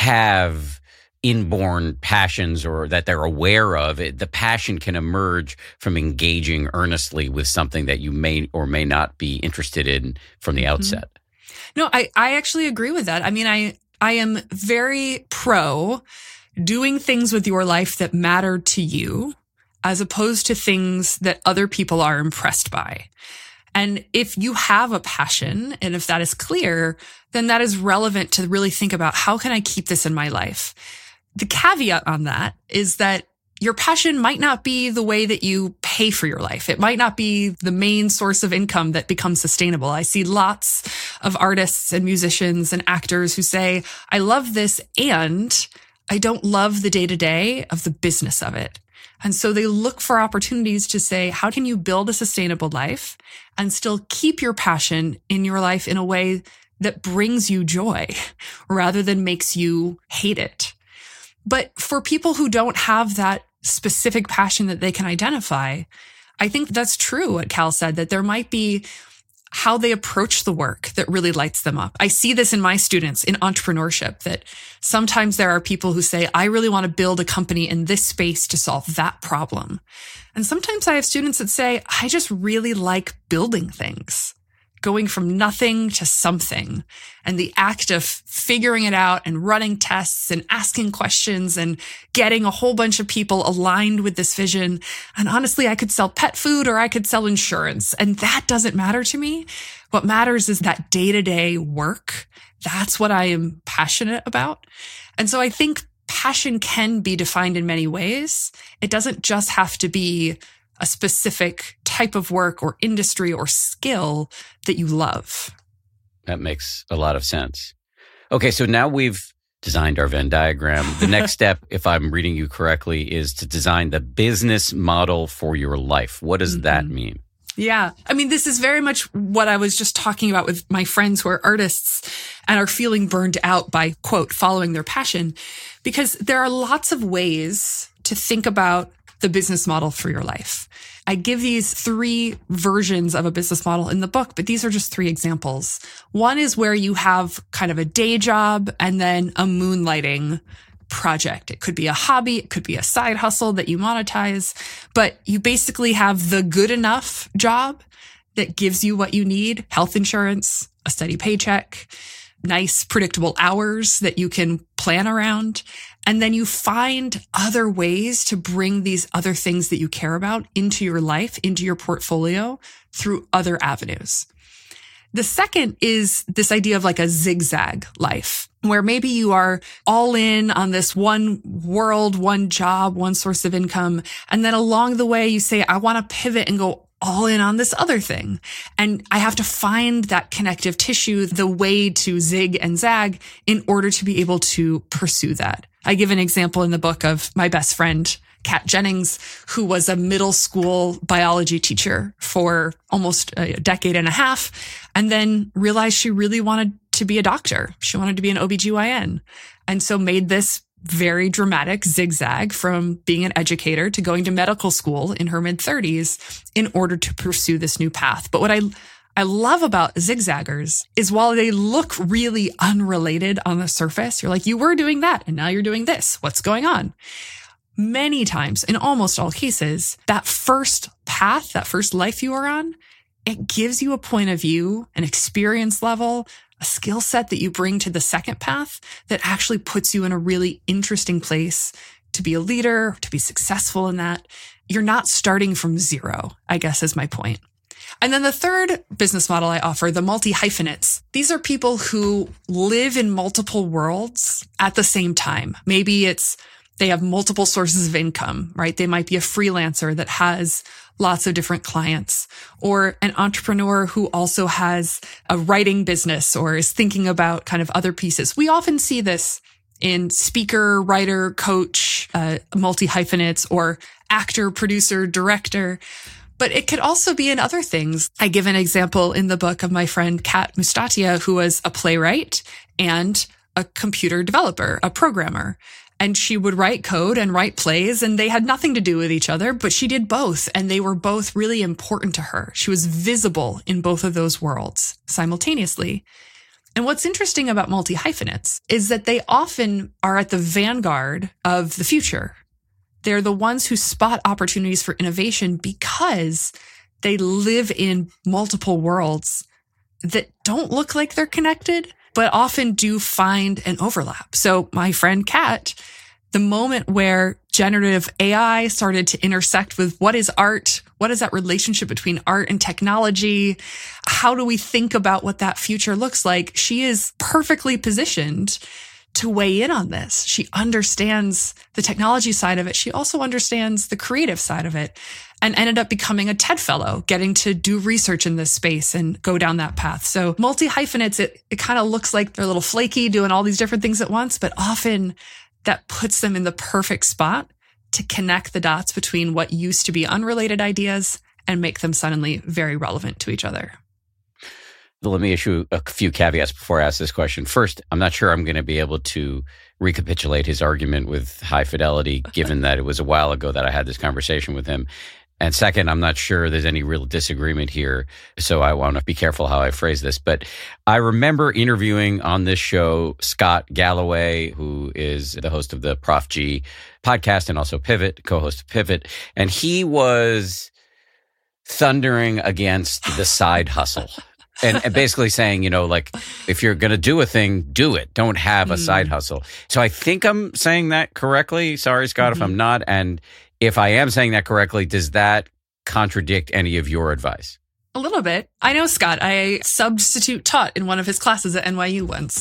have inborn passions or that they're aware of it. The passion can emerge from engaging earnestly with something that you may or may not be interested in from the outset. No, I actually agree with that. I mean, I am very pro doing things with your life that matter to you as opposed to things that other people are impressed by. And if you have a passion, and if that is clear, then that is relevant to really think about how can I keep this in my life? The caveat on that is that your passion might not be the way that you pay for your life. It might not be the main source of income that becomes sustainable. I see lots of artists and musicians and actors who say, I love this and I don't love the day-to-day of the business of it. And so they look for opportunities to say, how can you build a sustainable life and still keep your passion in your life in a way that brings you joy rather than makes you hate it? But for people who don't have that specific passion that they can identify, I think that's true what Cal said, that there might be how they approach the work that really lights them up. I see this in my students in entrepreneurship, that sometimes there are people who say, I really want to build a company in this space to solve that problem. And sometimes I have students that say, I just really like building things, going from nothing to something. And the act of figuring it out and running tests and asking questions and getting a whole bunch of people aligned with this vision. And honestly, I could sell pet food or I could sell insurance, and that doesn't matter to me. What matters is that day-to-day work. That's what I am passionate about. And so I think passion can be defined in many ways. It doesn't just have to be a specific type of work or industry or skill that you love. That makes a lot of sense. Okay, so now we've designed our Venn diagram. The next step, if I'm reading you correctly, is to design the business model for your life. What does that mean? Yeah. I mean, this is very much what I was just talking about with my friends who are artists and are feeling burned out by, quote, following their passion, because there are lots of ways to think about the business model for your life. I give these 3 versions of a business model in the book, but these are just 3 examples. One is where you have kind of a day job and then a moonlighting project. It could be a hobby. It could be a side hustle that you monetize, but you basically have the good enough job that gives you what you need: health insurance, a steady paycheck, nice predictable hours that you can plan around. And then you find other ways to bring these other things that you care about into your life, into your portfolio through other avenues. The second is this idea of like a zigzag life, where maybe you are all in on this one world, one job, one source of income. And then along the way, you say, I want to pivot and go all in on this other thing. And I have to find that connective tissue, the way to zig and zag in order to be able to pursue that. I give an example in the book of my best friend, Kat Jennings, who was a middle school biology teacher for almost a decade and a half, and then realized she really wanted to be a doctor. She wanted to be an OBGYN. And so made this very dramatic zigzag from being an educator to going to medical school in her mid-30s in order to pursue this new path. But what I love about zigzaggers is while they look really unrelated on the surface, you're like, you were doing that and now you're doing this. What's going on? Many times, in almost all cases, that first path, that first life you are on, it gives you a point of view, an experience level, a skill set that you bring to the second path that actually puts you in a really interesting place to be a leader, to be successful in that. You're not starting from zero, I guess is my point. And then the third business model I offer, the multi-hyphenates. These are people who live in multiple worlds at the same time. Maybe they have multiple sources of income, right? They might be a freelancer that has lots of different clients, or an entrepreneur who also has a writing business or is thinking about kind of other pieces. We often see this in speaker, writer, coach, multi-hyphenates, or actor, producer, director. But it could also be in other things. I give an example in the book of my friend Kat Mustatia, who was a playwright and a computer developer, a programmer. And she would write code and write plays, and they had nothing to do with each other, but she did both. And they were both really important to her. She was visible in both of those worlds simultaneously. And what's interesting about multi-hyphenates is that they often are at the vanguard of the future. They're the ones who spot opportunities for innovation because they live in multiple worlds that don't look like they're connected, but often do find an overlap. So my friend Kat, the moment where generative AI started to intersect with what is art, what is that relationship between art and technology? How do we think about what that future looks like? She is perfectly positioned to weigh in on this. She understands the technology side of it. She also understands the creative side of it, and ended up becoming a TED Fellow, getting to do research in this space and go down that path. So multi-hyphenates, it kind of looks like they're a little flaky, doing all these different things at once, but often that puts them in the perfect spot to connect the dots between what used to be unrelated ideas and make them suddenly very relevant to each other. Let me issue a few caveats before I ask this question. First, I'm not sure I'm going to be able to recapitulate his argument with high fidelity, given that it was a while ago that I had this conversation with him. And second, I'm not sure there's any real disagreement here, so I want to be careful how I phrase this. But I remember interviewing on this show Scott Galloway, who is the host of the Prof G podcast and also Pivot, co-host of Pivot. And he was thundering against the side hustle. And basically saying, like, if you're going to do a thing, do it. Don't have a side hustle. So I think I'm saying that correctly. Sorry, Scott, if I'm not. And if I am saying that correctly, does that contradict any of your advice? A little bit. I know Scott. I substitute taught in one of his classes at NYU once.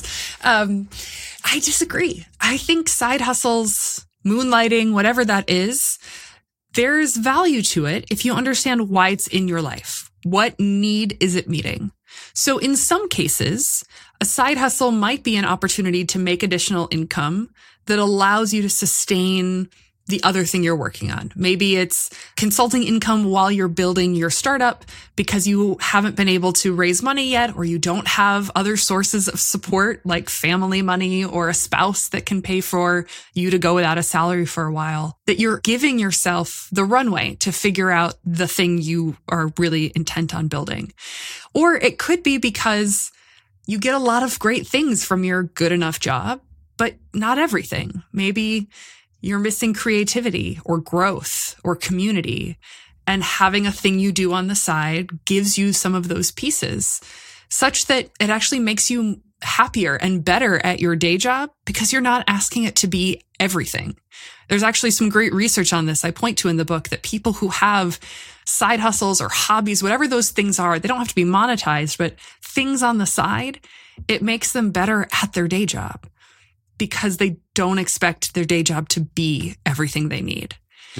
I disagree. I think side hustles, moonlighting, whatever that is, there's value to it if you understand why it's in your life. What need is it meeting? So in some cases, a side hustle might be an opportunity to make additional income that allows you to sustain the other thing you're working on. Maybe it's consulting income while you're building your startup because you haven't been able to raise money yet, or you don't have other sources of support like family money or a spouse that can pay for you to go without a salary for a while, that you're giving yourself the runway to figure out the thing you are really intent on building. Or it could be because you get a lot of great things from your good enough job, but not everything. Maybe you're missing creativity or growth or community, and having a thing you do on the side gives you some of those pieces such that it actually makes you happier and better at your day job because you're not asking it to be everything. There's actually some great research on this I point to in the book that people who have side hustles or hobbies, whatever those things are, they don't have to be monetized, but things on the side, it makes them better at their day job, because they don't expect their day job to be everything they need.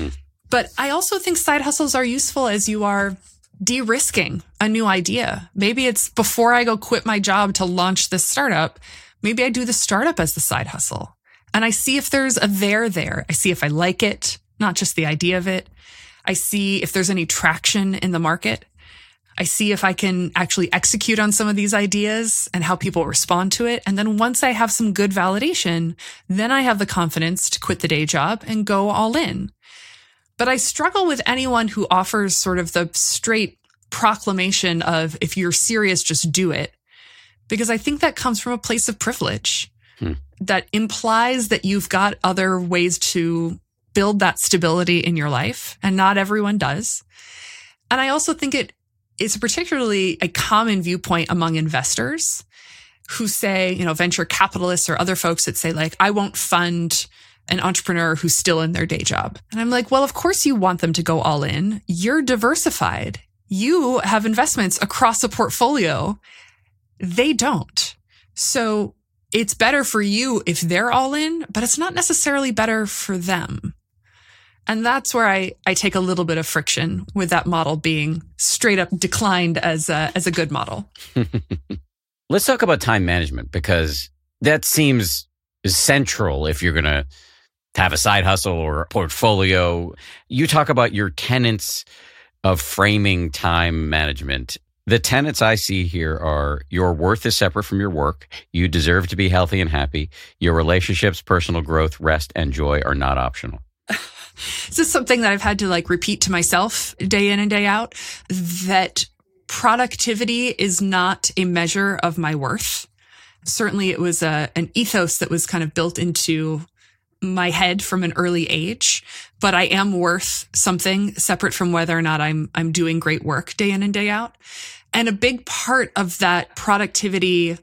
But I also think side hustles are useful as you are de-risking a new idea. Maybe it's before I go quit my job to launch this startup, maybe I do the startup as the side hustle. And I see if there's a there. I see if I like it, not just the idea of it. I see if there's any traction in the market. I see if I can actually execute on some of these ideas and how people respond to it. And then once I have some good validation, then I have the confidence to quit the day job and go all in. But I struggle with anyone who offers sort of the straight proclamation of, if you're serious, just do it. Because I think that comes from a place of privilege that implies that you've got other ways to build that stability in your life. And not everyone does. And I also think it's particularly a common viewpoint among investors who say, venture capitalists or other folks that say, like, I won't fund an entrepreneur who's still in their day job. And I'm like, well, of course you want them to go all in. You're diversified. You have investments across a portfolio. They don't. So it's better for you if they're all in, but it's not necessarily better for them. And that's where I take a little bit of friction with that model being straight up declined as a good model. Let's talk about time management, because that seems central if you're going to have a side hustle or a portfolio. You talk about your tenets of framing time management. The tenets I see here are: your worth is separate from your work. You deserve to be healthy and happy. Your relationships, personal growth, rest, and joy are not optional. This is something that I've had to repeat to myself day in and day out, that productivity is not a measure of my worth. Certainly it was an ethos that was kind of built into my head from an early age, but I am worth something separate from whether or not I'm doing great work day in and day out. And a big part of that productivity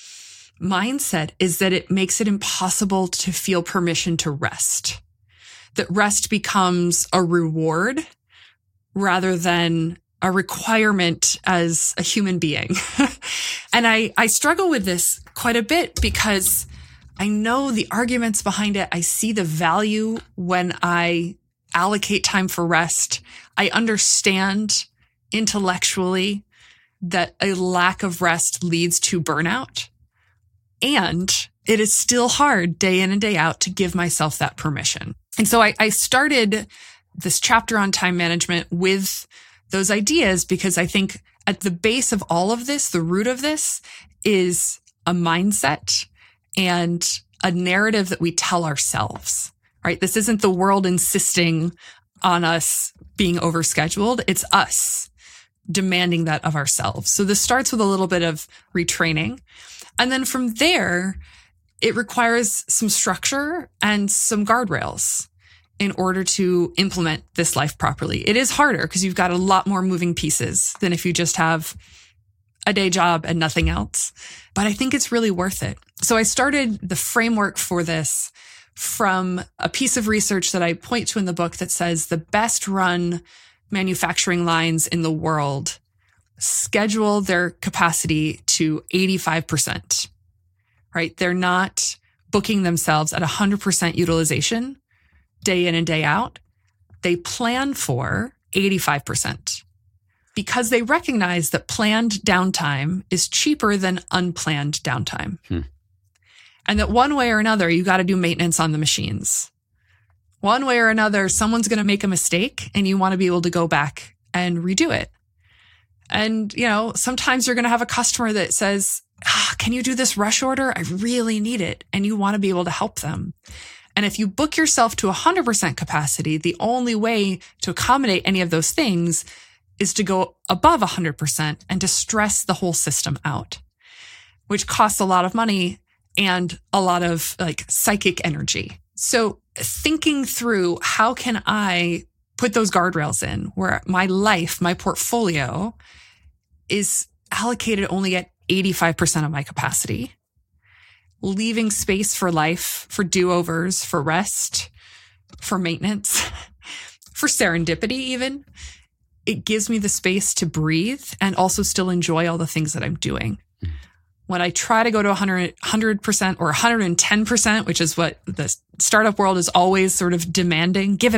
mindset is that it makes it impossible to feel permission to rest. That rest becomes a reward rather than a requirement as a human being. And I struggle with this quite a bit because I know the arguments behind it. I see the value when I allocate time for rest. I understand intellectually that a lack of rest leads to burnout. And it is still hard day in and day out to give myself that permission. And so I started this chapter on time management with those ideas because I think at the base of all of this, the root of this is a mindset and a narrative that we tell ourselves, right? This isn't the world insisting on us being overscheduled. It's us demanding that of ourselves. So this starts with a little bit of retraining. And then from there, it requires some structure and some guardrails in order to implement this life properly. It is harder because you've got a lot more moving pieces than if you just have a day job and nothing else. But I think it's really worth it. So I started the framework for this from a piece of research that I point to in the book that says the best run manufacturing lines in the world schedule their capacity to 85%, right? They're not booking themselves at 100% utilization day in and day out. They plan for 85% because they recognize that planned downtime is cheaper than unplanned downtime. And that one way or another, you got to do maintenance on the machines. One way or another, someone's going to make a mistake and you want to be able to go back and redo it. And, sometimes you're going to have a customer that says, can you do this rush order? I really need it. And you want to be able to help them. And if you book yourself to 100% capacity, the only way to accommodate any of those things is to go above 100% and to stress the whole system out, which costs a lot of money and a lot of psychic energy. So thinking through how can I put those guardrails in where my life, my portfolio is allocated only at 85% of my capacity, leaving space for life, for do-overs, for rest, for maintenance, for serendipity even. It gives me the space to breathe and also still enjoy all the things that I'm doing. When I try to go to 100% or 110%, which is what the startup world is always sort of demanding, give it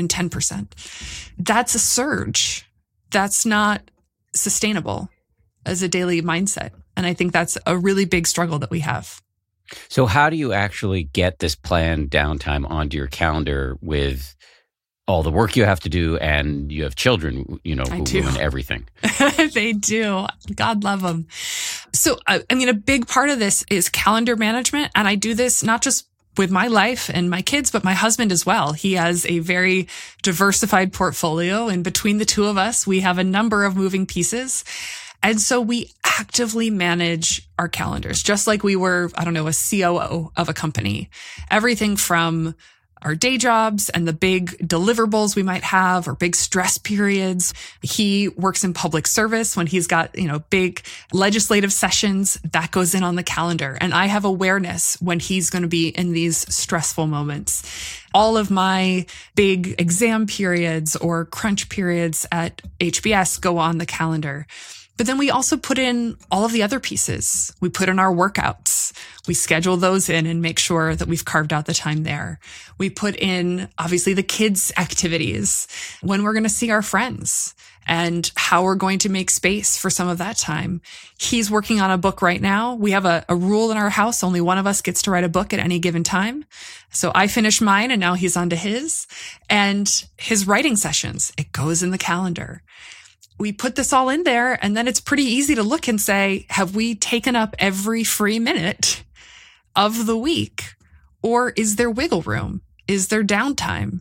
110%. That's a surge. That's not sustainable as a daily mindset. And I think that's a really big struggle that we have. So how do you actually get this planned downtime onto your calendar with all the work you have to do, and you have children, who ruin everything? They do. God love them. So, a big part of this is calendar management. And I do this not just with my life and my kids, but my husband as well. He has a very diversified portfolio. And between the two of us, we have a number of moving pieces. And so we actively manage our calendars, just like we were, a COO of a company. Everything from our day jobs and the big deliverables we might have or big stress periods. He works in public service. When he's got, big legislative sessions, that goes in on the calendar. And I have awareness when he's going to be in these stressful moments. All of my big exam periods or crunch periods at HBS go on the calendar. But then we also put in all of the other pieces. We put in our workouts. We schedule those in and make sure that we've carved out the time there. We put in, obviously, the kids' activities, when we're going to see our friends and how we're going to make space for some of that time. He's working on a book right now. We have a rule in our house. Only one of us gets to write a book at any given time. So I finished mine and now he's on to his. And his writing sessions, it goes in the calendar. We put this all in there, and then it's pretty easy to look and say, have we taken up every free minute of the week? Or is there wiggle room? Is there downtime?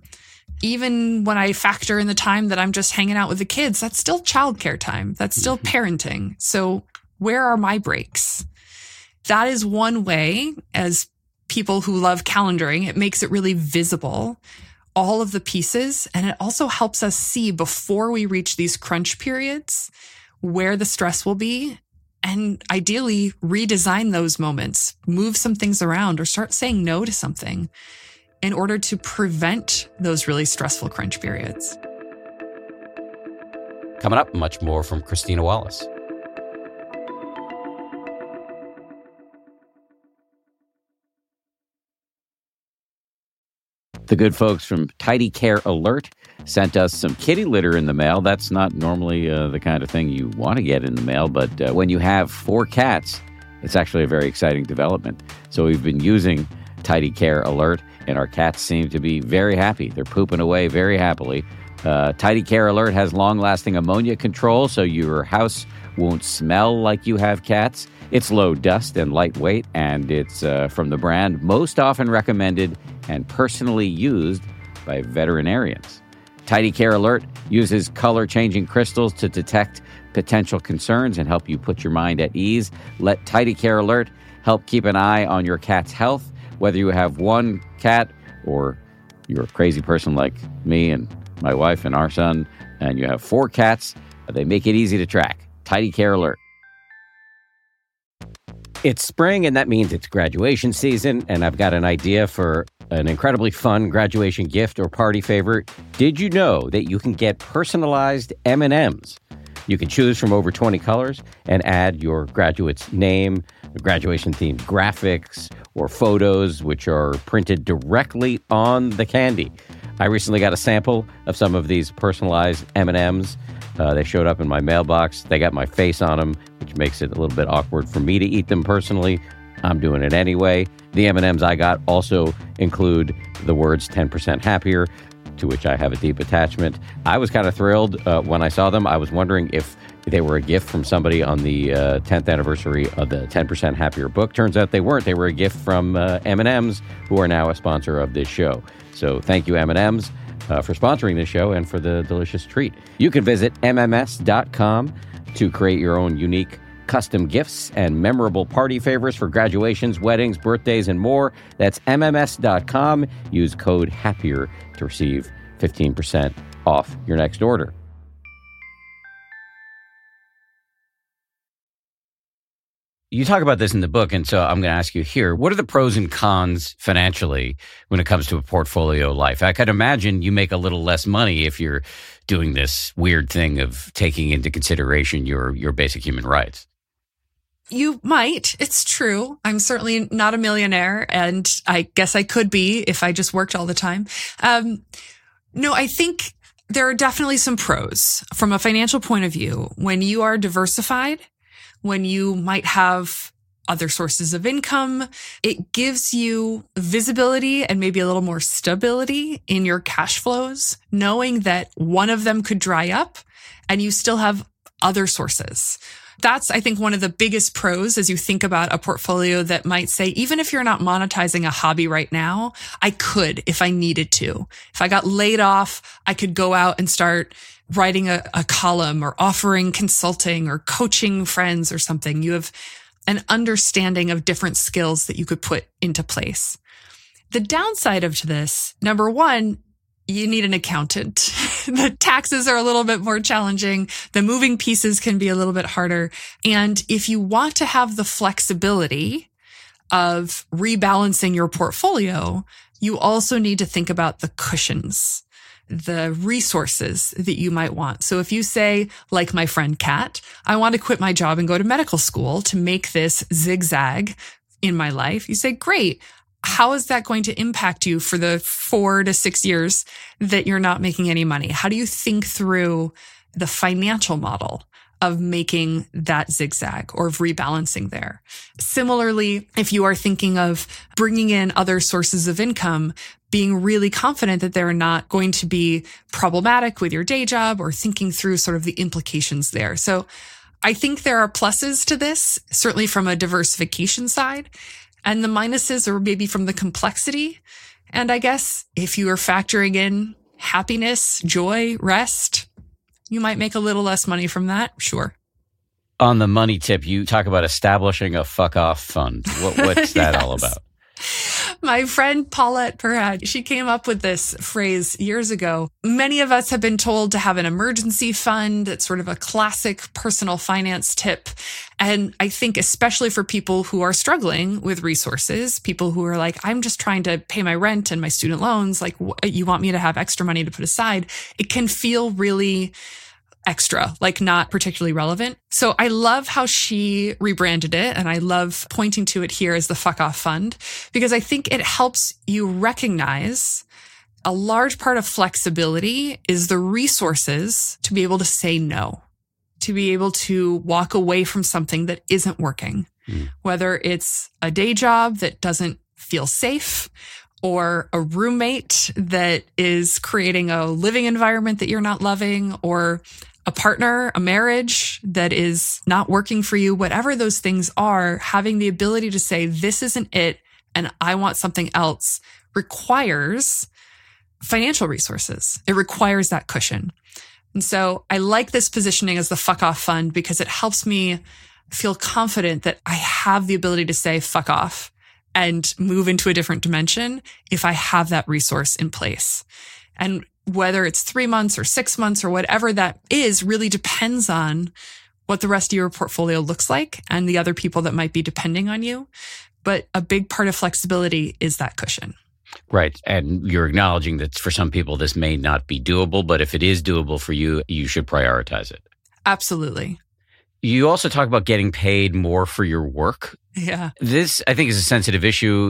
Even when I factor in the time that I'm just hanging out with the kids, that's still childcare time. That's still parenting. So where are my breaks? That is one way, as people who love calendaring, it makes it really visible, all of the pieces. And it also helps us see before we reach these crunch periods where the stress will be, and ideally redesign those moments, move some things around, or start saying no to something in order to prevent those really stressful crunch periods. Coming up, much more from Christina Wallace. The good folks from Tidy Care Alert sent us some kitty litter in the mail. That's not normally the kind of thing you want to get in the mail, but when you have 4 cats, it's actually a very exciting development. So we've been using Tidy Care Alert, and our cats seem to be very happy. They're pooping away very happily. Tidy Care Alert has long-lasting ammonia control, so your house won't smell like you have cats. It's low dust and lightweight, and it's from the brand most often recommended and personally used by veterinarians. Tidy Care Alert uses color-changing crystals to detect potential concerns and help you put your mind at ease. Let Tidy Care Alert help keep an eye on your cat's health, whether you have one cat or you're a crazy person like me and my wife and our son, and you have 4 cats. They make it easy to track. Tidy Care Alert. It's spring, and that means it's graduation season, and I've got an idea for an incredibly fun graduation gift or party favor. Did you know that you can get personalized M&Ms? You can choose from over 20 colors and add your graduate's name, graduation-themed graphics, or photos, which are printed directly on the candy. I recently got a sample of some of these personalized M&Ms. They showed up in my mailbox. They got my face on them, which makes it a little bit awkward for me to eat them personally. I'm doing it anyway. The M&Ms I got also include the words 10% happier, to which I have a deep attachment. I was kind of thrilled when I saw them. I was wondering if they were a gift from somebody on the 10th anniversary of the 10% Happier book. Turns out they weren't. They were a gift from M&Ms, who are now a sponsor of this show. So thank you, M&Ms, for sponsoring this show and for the delicious treat. You can visit MMS.com to create your own unique custom gifts and memorable party favors for graduations, weddings, birthdays, and more. That's MMS.com. Use code HAPPIER to receive 15% off your next order. You talk about this in the book, and so I'm going to ask you here, what are the pros and cons financially when it comes to a portfolio life? I could imagine you make a little less money if you're doing this weird thing of taking into consideration your basic human rights. You might. It's true. I'm certainly not a millionaire, and I guess I could be if I just worked all the time. No, I think there are definitely some pros from a financial point of view. When you are diversified, when you might have other sources of income, it gives you visibility and maybe a little more stability in your cash flows, knowing that one of them could dry up and you still have other sources. That's, I think, one of the biggest pros as you think about a portfolio that might say, even if you're not monetizing a hobby right now, I could if I needed to. If I got laid off, I could go out and start writing a column or offering consulting or coaching friends or something. You have an understanding of different skills that you could put into place. The downside of this, number one, you need an accountant. The taxes are a little bit more challenging. The moving pieces can be a little bit harder. And if you want to have the flexibility of rebalancing your portfolio, you also need to think about the cushions, the resources that you might want. So if you say, like my friend Kat, I want to quit my job and go to medical school to make this zigzag in my life, you say, great. How is that going to impact you for the 4 to 6 years that you're not making any money? How do you think through the financial model of making that zigzag or of rebalancing there? Similarly, if you are thinking of bringing in other sources of income, being really confident that they're not going to be problematic with your day job or thinking through sort of the implications there. So I think there are pluses to this, certainly from a diversification side. And the minuses are maybe from the complexity. And I guess if you are factoring in happiness, joy, rest, you might make a little less money from that. Sure. On the money tip, you talk about establishing a fuck off fund. What's that all about? My friend Paulette Perrad, she came up with this phrase years ago. Many of us have been told to have an emergency fund. It's sort of a classic personal finance tip. And I think especially for people who are struggling with resources, people who are like, I'm just trying to pay my rent and my student loans, like you want me to have extra money to put aside, it can feel really extra, like not particularly relevant. So I love how she rebranded it. And I love pointing to it here as the fuck off fund, because I think it helps you recognize a large part of flexibility is the resources to be able to say no, to be able to walk away from something that isn't working, whether it's a day job that doesn't feel safe, or a roommate that is creating a living environment that you're not loving, or a partner, a marriage that is not working for you, whatever those things are, having the ability to say, this isn't it, and I want something else, requires financial resources. It requires that cushion. And so I like this positioning as the fuck off fund because it helps me feel confident that I have the ability to say fuck off and move into a different dimension if I have that resource in place. And whether it's 3 months or 6 months or whatever that is really depends on what the rest of your portfolio looks like and the other people that might be depending on you. But a big part of flexibility is that cushion. Right. And you're acknowledging that for some people, this may not be doable, but if it is doable for you, you should prioritize it. Absolutely. You also talk about getting paid more for your work. Yeah. This, I think, is a sensitive issue.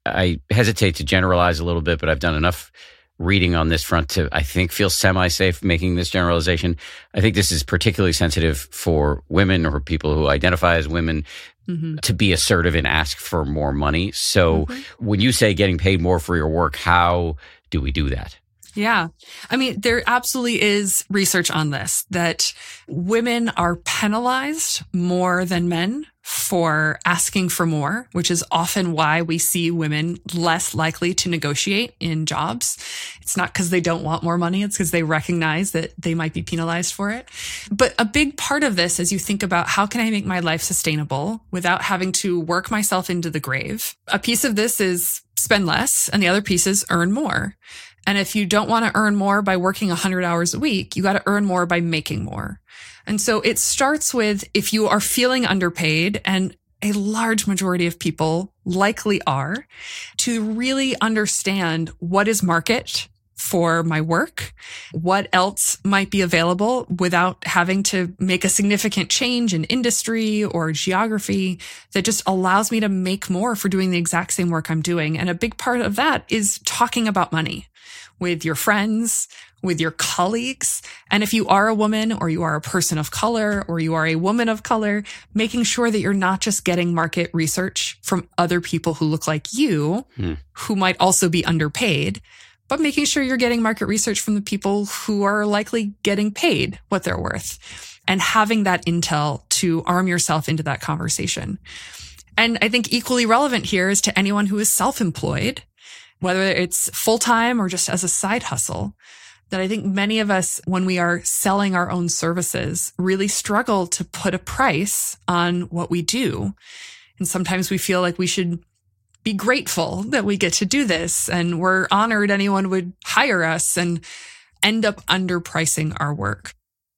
I hesitate to generalize a little bit, but I've done enough reading on this front to, I think, feel semi-safe making this generalization. I think this is particularly sensitive for women or people who identify as women to be assertive and ask for more money. So when you say getting paid more for your work, how do we do that? Yeah. I mean, there absolutely is research on this, that women are penalized more than men for asking for more, which is often why we see women less likely to negotiate in jobs. It's not because they don't want more money. It's because they recognize that they might be penalized for it. But a big part of this, as you think about how can I make my life sustainable without having to work myself into the grave, a piece of this is spend less and the other piece is earn more. And if you don't want to earn more by working 100 hours a week, you got to earn more by making more. And so it starts with, if you are feeling underpaid, and a large majority of people likely are, to really understand what is market for my work, what else might be available without having to make a significant change in industry or geography that just allows me to make more for doing the exact same work I'm doing. And a big part of that is talking about money with your friends, with your colleagues. And if you are a woman or you are a person of color or you are a woman of color, making sure that you're not just getting market research from other people who look like you, who might also be underpaid, but making sure you're getting market research from the people who are likely getting paid what they're worth, and having that intel to arm yourself into that conversation. And I think equally relevant here is to anyone who is self-employed, whether it's full-time or just as a side hustle, that I think many of us, when we are selling our own services, really struggle to put a price on what we do. And sometimes we feel like we should be grateful that we get to do this, and we're honored anyone would hire us, and end up underpricing our work.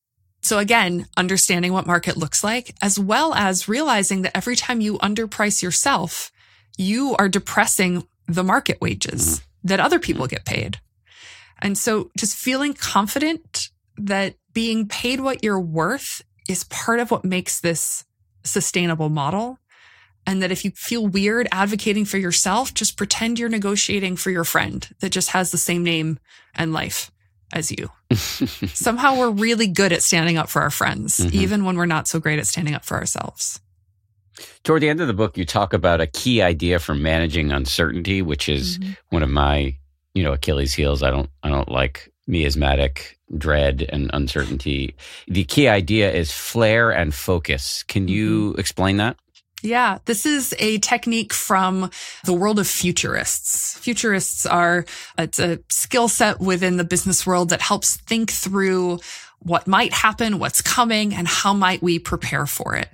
So again, understanding what market looks like, as well as realizing that every time you underprice yourself, you are depressing the market wages that other people get paid. And so just feeling confident that being paid what you're worth is part of what makes this sustainable model. And that if you feel weird advocating for yourself, just pretend you're negotiating for your friend that just has the same name and life as you. Somehow we're really good at standing up for our friends, even when we're not so great at standing up for ourselves. Toward the end of the book, you talk about a key idea for managing uncertainty, which is one of my, Achilles heels. I don't like miasmatic dread and uncertainty. The key idea is flare and focus. Can you explain that? Yeah, this is a technique from the world of futurists. Futurists it's a skill set within the business world that helps think through what might happen, what's coming, and how might we prepare for it.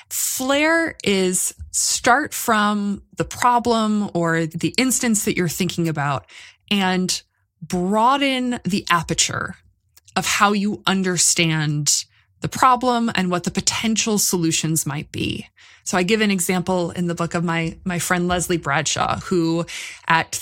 Flare is start from the problem or the instance that you're thinking about and broaden the aperture of how you understand the problem and what the potential solutions might be. So I give an example in the book of my friend Leslie Bradshaw, who at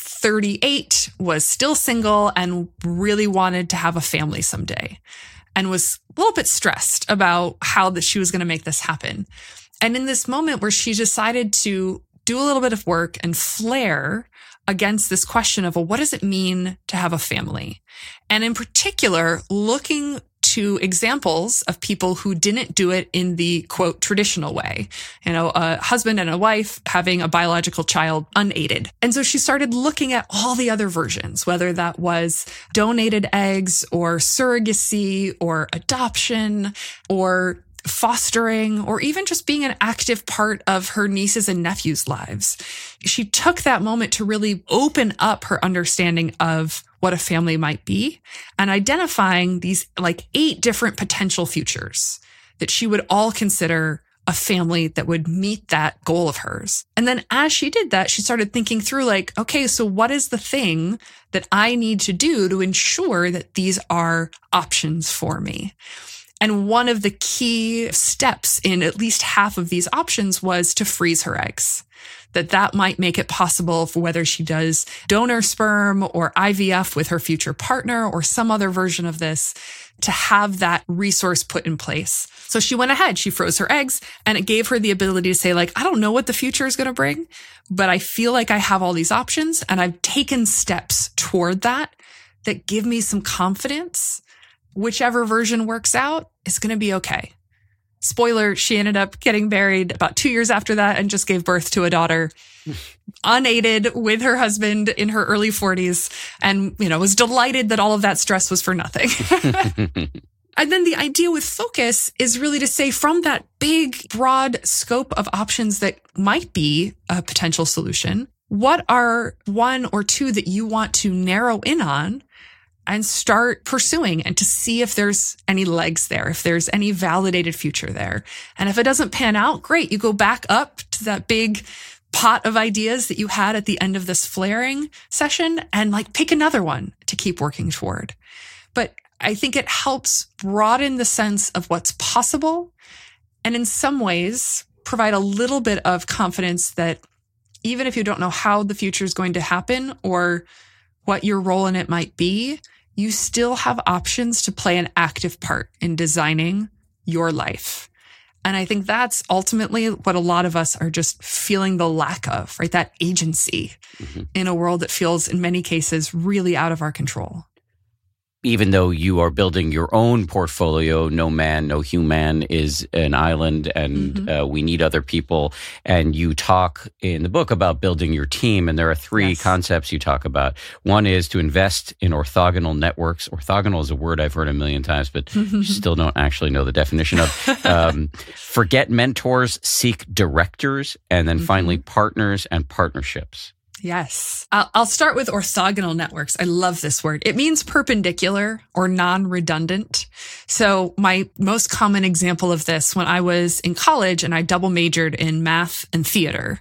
38 was still single and really wanted to have a family someday and was a little bit stressed about how that she was going to make this happen. And in this moment where she decided to do a little bit of work and flare against this question of, well, what does it mean to have a family? And in particular, looking to examples of people who didn't do it in the, quote, traditional way. You know, a husband and a wife having a biological child unaided. And so she started looking at all the other versions, whether that was donated eggs or surrogacy or adoption or fostering, or even just being an active part of her nieces and nephews' lives. She took that moment to really open up her understanding of what a family might be and identifying these like 8 different potential futures that she would all consider a family that would meet that goal of hers. And then as she did that, she started thinking through like, okay, so what is the thing that I need to do to ensure that these are options for me? And one of the key steps in at least half of these options was to freeze her eggs. That might make it possible for whether she does donor sperm or IVF with her future partner or some other version of this, to have that resource put in place. So she went ahead, she froze her eggs, and it gave her the ability to say like, I don't know what the future is going to bring, but I feel like I have all these options and I've taken steps toward that give me some confidence. Whichever version works out is going to be okay. Spoiler, she ended up getting married about 2 years after that and just gave birth to a daughter unaided with her husband in her early 40s and, you know, was delighted that all of that stress was for nothing. And then the idea with focus is really to say from that big, broad scope of options that might be a potential solution, what are 1 or 2 that you want to narrow in on and start pursuing and to see if there's any legs there, if there's any validated future there. And if it doesn't pan out, great. You go back up to that big pot of ideas that you had at the end of this flaring session and like pick another one to keep working toward. But I think it helps broaden the sense of what's possible and in some ways provide a little bit of confidence that even if you don't know how the future is going to happen or what your role in it might be, you still have options to play an active part in designing your life. And I think that's ultimately what a lot of us are just feeling the lack of, right? That agency in a world that feels in many cases really out of our control. Even though you are building your own portfolio, no man, no human is an island, and we need other people. And you talk in the book about building your team, and there are 3 concepts you talk about. One is to invest in orthogonal networks. Orthogonal is a word I've heard a million times, but still don't actually know the definition of. Forget mentors, seek directors, and then finally partners and partnerships. Yes. I'll start with orthogonal networks. I love this word. It means perpendicular or non-redundant. So my most common example of this, when I was in college and I double majored in math and theater,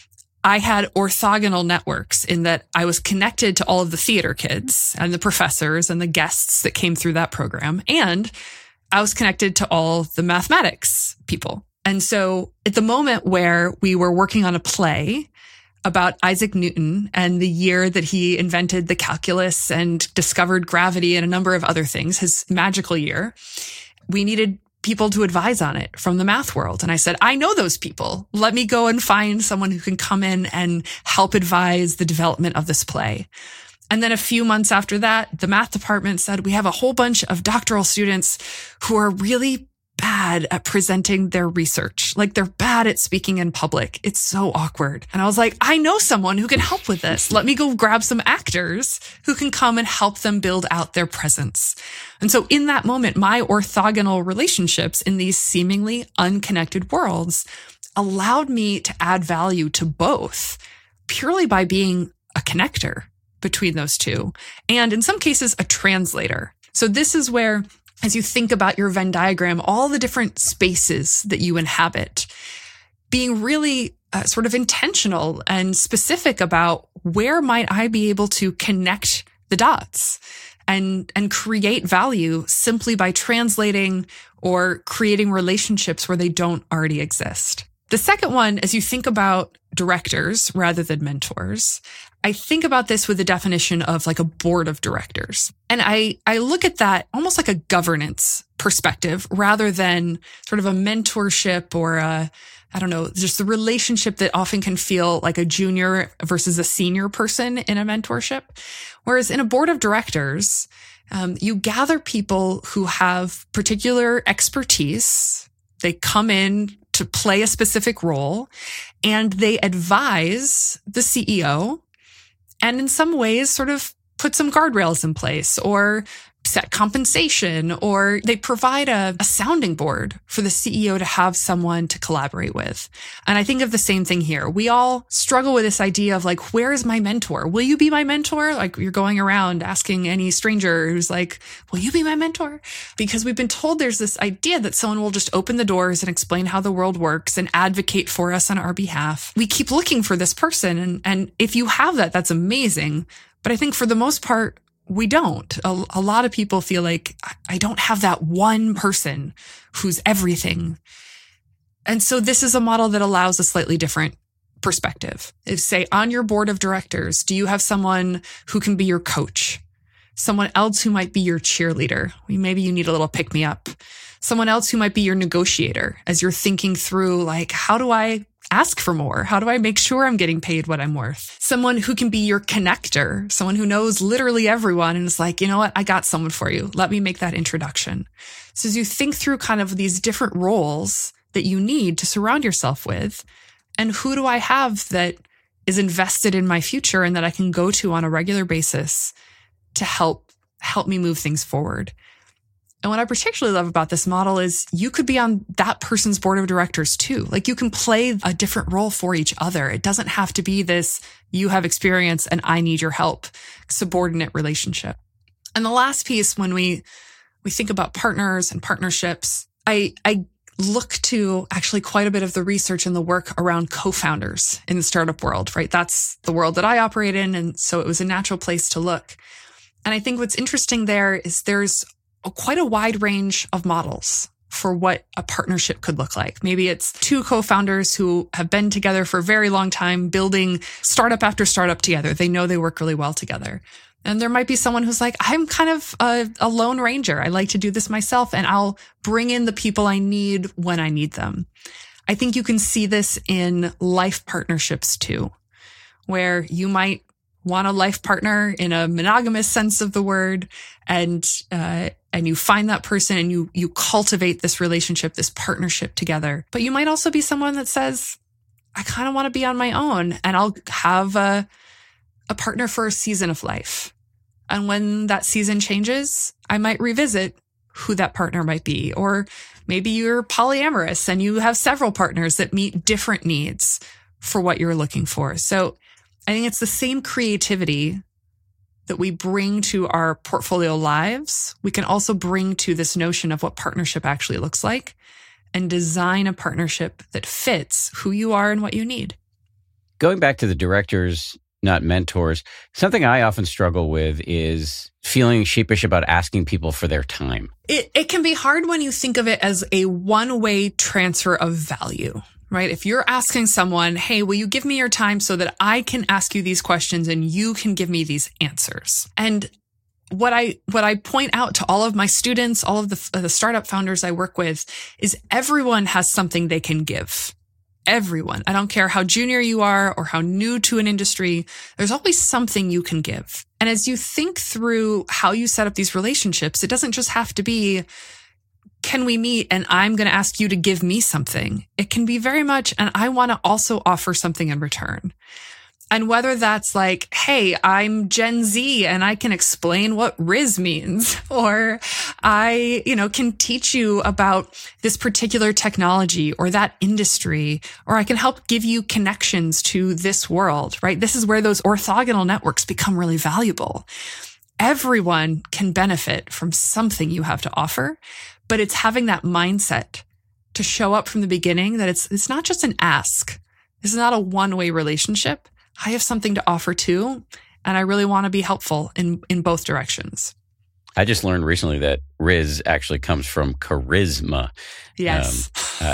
I had orthogonal networks in that I was connected to all of the theater kids and the professors and the guests that came through that program. And I was connected to all the mathematics people. And so at the moment where we were working on a play about Isaac Newton and the year that he invented the calculus and discovered gravity and a number of other things, his magical year, we needed people to advise on it from the math world. And I said, I know those people. Let me go and find someone who can come in and help advise the development of this play. And then a few months after that, the math department said, we have a whole bunch of doctoral students who are really bad at presenting their research. Like they're bad at speaking in public. It's so awkward. And I was like, I know someone who can help with this. Let me go grab some actors who can come and help them build out their presence. And so in that moment, my orthogonal relationships in these seemingly unconnected worlds allowed me to add value to both purely by being a connector between those two. And in some cases, a translator. So this is where, as you think about your Venn diagram, all the different spaces that you inhabit, being really sort of intentional and specific about where might I be able to connect the dots and create value simply by translating or creating relationships where they don't already exist. The second one, as you think about directors rather than mentors, I think about this with the definition of like a board of directors. And I look at that almost like a governance perspective rather than sort of a mentorship or just the relationship that often can feel like a junior versus a senior person in a mentorship. Whereas in a board of directors, You gather people who have particular expertise. They come in to play a specific role, and they advise the CEO, and in some ways sort of put some guardrails in place or set compensation, or they provide a sounding board for the CEO to have someone to collaborate with. And I think of the same thing here. We all struggle with this idea of like, where is my mentor? Will you be my mentor? Like you're going around asking any stranger who's like, will you be my mentor? Because we've been told there's this idea that someone will just open the doors and explain how the world works and advocate for us on our behalf. We keep looking for this person. And if you have that, that's amazing. But I think for the most part, we don't. A lot of people feel like I don't have that one person who's everything. And so this is a model that allows a slightly different perspective. If, say, on your board of directors, do you have someone who can be your coach? Someone else who might be your cheerleader? Maybe you need a little pick me up. Someone else who might be your negotiator as you're thinking through, like, how do I ask for more? How do I make sure I'm getting paid what I'm worth? Someone who can be your connector, someone who knows literally everyone and is like, you know what? I got someone for you. Let me make that introduction. So as you think through kind of these different roles that you need to surround yourself with, and who do I have that is invested in my future and that I can go to on a regular basis to help me move things forward? And what I particularly love about this model is you could be on that person's board of directors too. Like you can play a different role for each other. It doesn't have to be this, you have experience and I need your help, subordinate relationship. And the last piece, when we think about partners and partnerships, I look to actually quite a bit of the research and the work around co-founders in the startup world, right? That's the world that I operate in. And so it was a natural place to look. And I think what's interesting there is there's quite a wide range of models for what a partnership could look like. Maybe it's two co-founders who have been together for a very long time, building startup after startup together. They know they work really well together. And there might be someone who's like, I'm kind of a lone ranger. I like to do this myself, and I'll bring in the people I need when I need them. I think you can see this in life partnerships too, where you might want a life partner in a monogamous sense of the word, and you find that person and you cultivate this relationship, this partnership together. But you might also be someone that says, I kind of want to be on my own, and I'll have a partner for a season of life. And when that season changes, I might revisit who that partner might be. Or maybe you're polyamorous and you have several partners that meet different needs for what you're looking for. So I think it's the same creativity that we bring to our portfolio lives. We can also bring to this notion of what partnership actually looks like and design a partnership that fits who you are and what you need. Going back to the directors, not mentors, something I often struggle with is feeling sheepish about asking people for their time. It can be hard when you think of it as a one-way transfer of value. Right? If you're asking someone, hey, will you give me your time so that I can ask you these questions and you can give me these answers? And what I point out to all of my students, all of the startup founders I work with, is everyone has something they can give. Everyone. I don't care how junior you are or how new to an industry, there's always something you can give. And as you think through how you set up these relationships, it doesn't just have to be, can we meet and I'm going to ask you to give me something? It can be very much, and I want to also offer something in return. And whether that's like, hey, I'm Gen Z and I can explain what Riz means, or I, can teach you about this particular technology or that industry, or I can help give you connections to this world, right? This is where those orthogonal networks become really valuable. Everyone can benefit from something you have to offer. But it's having that mindset to show up from the beginning that it's not just an ask. This is not a one-way relationship. I have something to offer too, and I really want to be helpful in both directions. I just learned recently that Riz actually comes from charisma. Yes.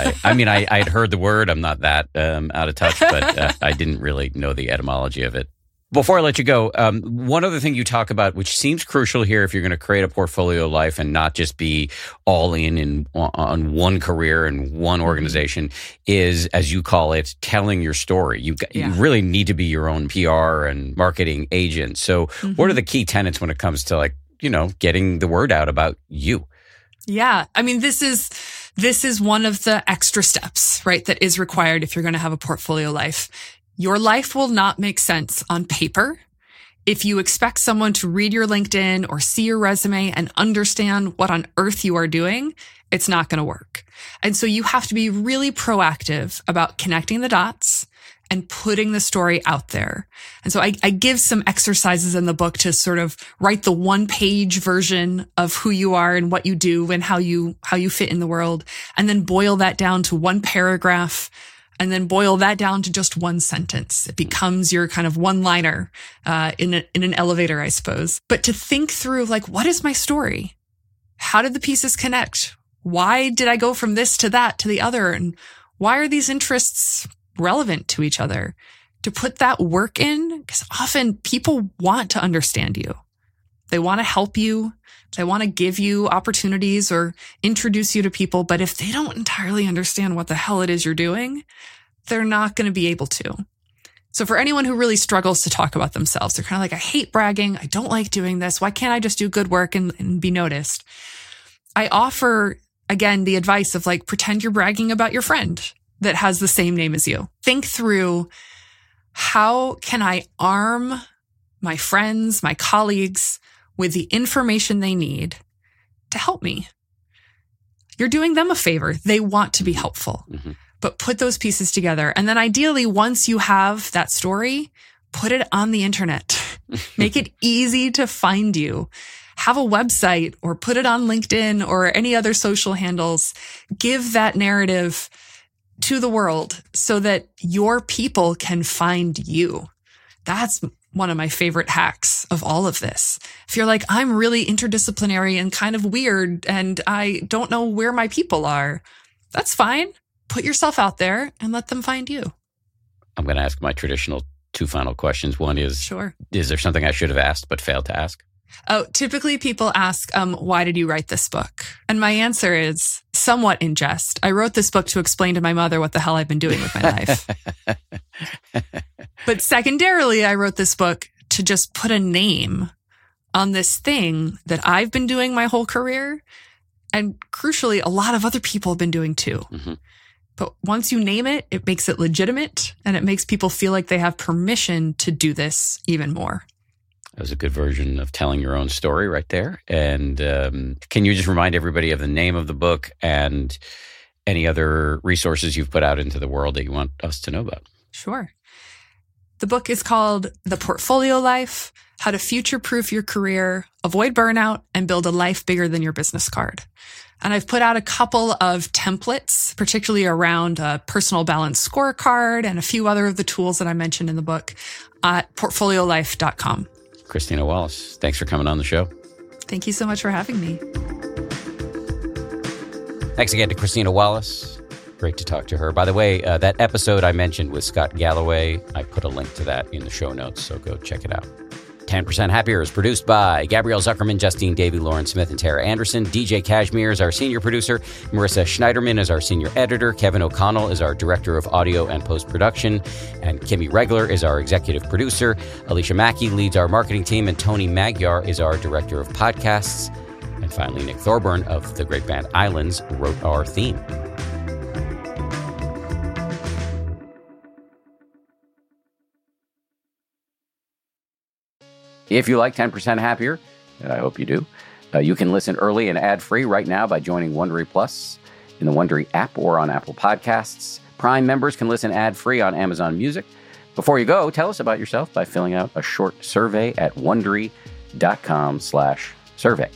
I'd heard the word. I'm not that out of touch, but I didn't really know the etymology of it. Before I let you go, one other thing you talk about, which seems crucial here if you're going to create a portfolio life and not just be all in on one career and one organization, is, as you call it, telling your story. You really need to be your own PR and marketing agent. So what are the key tenets when it comes to getting the word out about you. Yeah. I mean, this is one of the extra steps, right, that is required if you're going to have a portfolio life. Your life will not make sense on paper. If you expect someone to read your LinkedIn or see your resume and understand what on earth you are doing, it's not going to work. And so you have to be really proactive about connecting the dots and putting the story out there. And so I give some exercises in the book to sort of write the 1-page version of who you are and what you do and how you fit in the world, and then boil that down to 1 paragraph, and then boil that down to just 1 sentence. It becomes your kind of one-liner in an elevator, I suppose. But to think through, like, what is my story? How did the pieces connect? Why did I go from this to that to the other? And why are these interests relevant to each other? To put that work in, because often people want to understand you. They want to help you. They want to give you opportunities or introduce you to people. But if they don't entirely understand what the hell it is you're doing, they're not going to be able to. So for anyone who really struggles to talk about themselves, they're kind of like, I hate bragging. I don't like doing this. Why can't I just do good work and be noticed? I offer, again, the advice of, like, pretend you're bragging about your friend that has the same name as you. Think through, how can I arm my friends, my colleagues with the information they need to help me? You're doing them a favor. They want to be helpful, but put those pieces together. And then ideally, once you have that story, put it on the internet. Make it easy to find you. Have a website or put it on LinkedIn or any other social handles. Give that narrative to the world so that your people can find you. That's one of my favorite hacks of all of this. If you're like, I'm really interdisciplinary and kind of weird and I don't know where my people are, that's fine. Put yourself out there and let them find you. I'm going to ask my traditional 2 final questions. One is, sure, is there something I should have asked but failed to ask? Oh, typically people ask, why did you write this book? And my answer is somewhat in jest. I wrote this book to explain to my mother what the hell I've been doing with my life. But secondarily, I wrote this book to just put a name on this thing that I've been doing my whole career. And crucially, a lot of other people have been doing too. But once you name it, it makes it legitimate and it makes people feel like they have permission to do this even more. That was a good version of telling your own story right there. And can you just remind everybody of the name of the book and any other resources you've put out into the world that you want us to know about? Sure. The book is called The Portfolio Life: How to Future-Proof Your Career, Avoid Burnout, and Build a Life Bigger Than Your Business Card. And I've put out a couple of templates, particularly around a personal balance scorecard and a few other of the tools that I mentioned in the book at portfoliolife.com. Christina Wallace, thanks for coming on the show. Thank you so much for having me. Thanks again to Christina Wallace. Great to talk to her. By the way, that episode I mentioned with Scott Galloway, I put a link to that in the show notes, so go check it out. 10% Happier is produced by Gabrielle Zuckerman, Justine Davey, Lauren Smith, and Tara Anderson. DJ Kashmir is our senior producer. Marissa Schneiderman is our senior editor. Kevin O'Connell is our director of audio and post-production. And Kimmy Regler is our executive producer. Alicia Mackey leads our marketing team. And Tony Magyar is our director of podcasts. And finally, Nick Thorburn of the great band Islands wrote our theme. If you like 10% Happier, and I hope you do, you can listen early and ad-free right now by joining Wondery Plus in the Wondery app or on Apple Podcasts. Prime members can listen ad-free on Amazon Music. Before you go, tell us about yourself by filling out a short survey at Wondery.com/survey.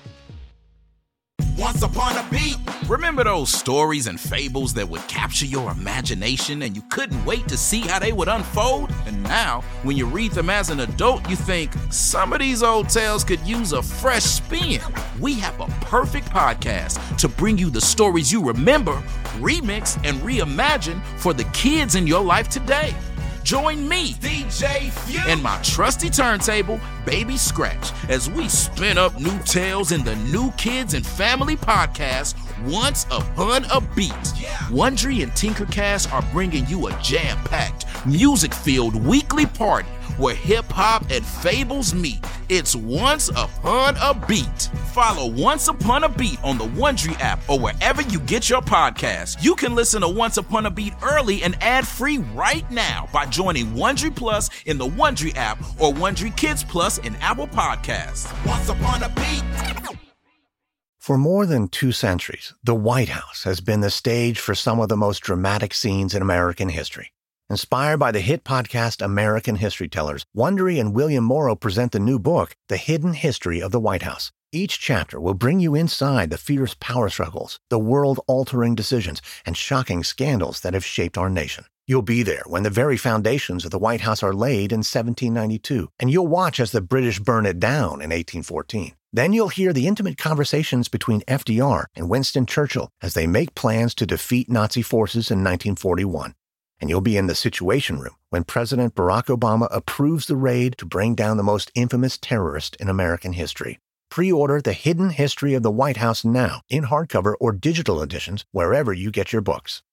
Once upon a beat. Remember those stories and fables that would capture your imagination and you couldn't wait to see how they would unfold? And now, when you read them as an adult, you think, some of these old tales could use a fresh spin. We have a perfect podcast to bring you the stories you remember, remix, and reimagine for the kids in your life today. Join me, DJ Few, and my trusty turntable, Baby Scratch, as we spin up new tales in the New Kids and Family podcast, Once Upon a Beat. Wondery and Tinkercast are bringing you a jam-packed, music-filled weekly party where hip-hop and fables meet. It's Once Upon a Beat. Follow Once Upon a Beat on the Wondery app or wherever you get your podcasts. You can listen to Once Upon a Beat early and ad-free right now by joining Wondery Plus in the Wondery app or Wondery Kids Plus in Apple Podcasts. Once Upon a Beat. For more than 2 centuries, the White House has been the stage for some of the most dramatic scenes in American history. Inspired by the hit podcast American History Tellers, Wondery and William Morrow present the new book, The Hidden History of the White House. Each chapter will bring you inside the fierce power struggles, the world-altering decisions, and shocking scandals that have shaped our nation. You'll be there when the very foundations of the White House are laid in 1792, and you'll watch as the British burn it down in 1814. Then you'll hear the intimate conversations between FDR and Winston Churchill as they make plans to defeat Nazi forces in 1941. And you'll be in the Situation Room when President Barack Obama approves the raid to bring down the most infamous terrorist in American history. Pre-order The Hidden History of the White House now in hardcover or digital editions wherever you get your books.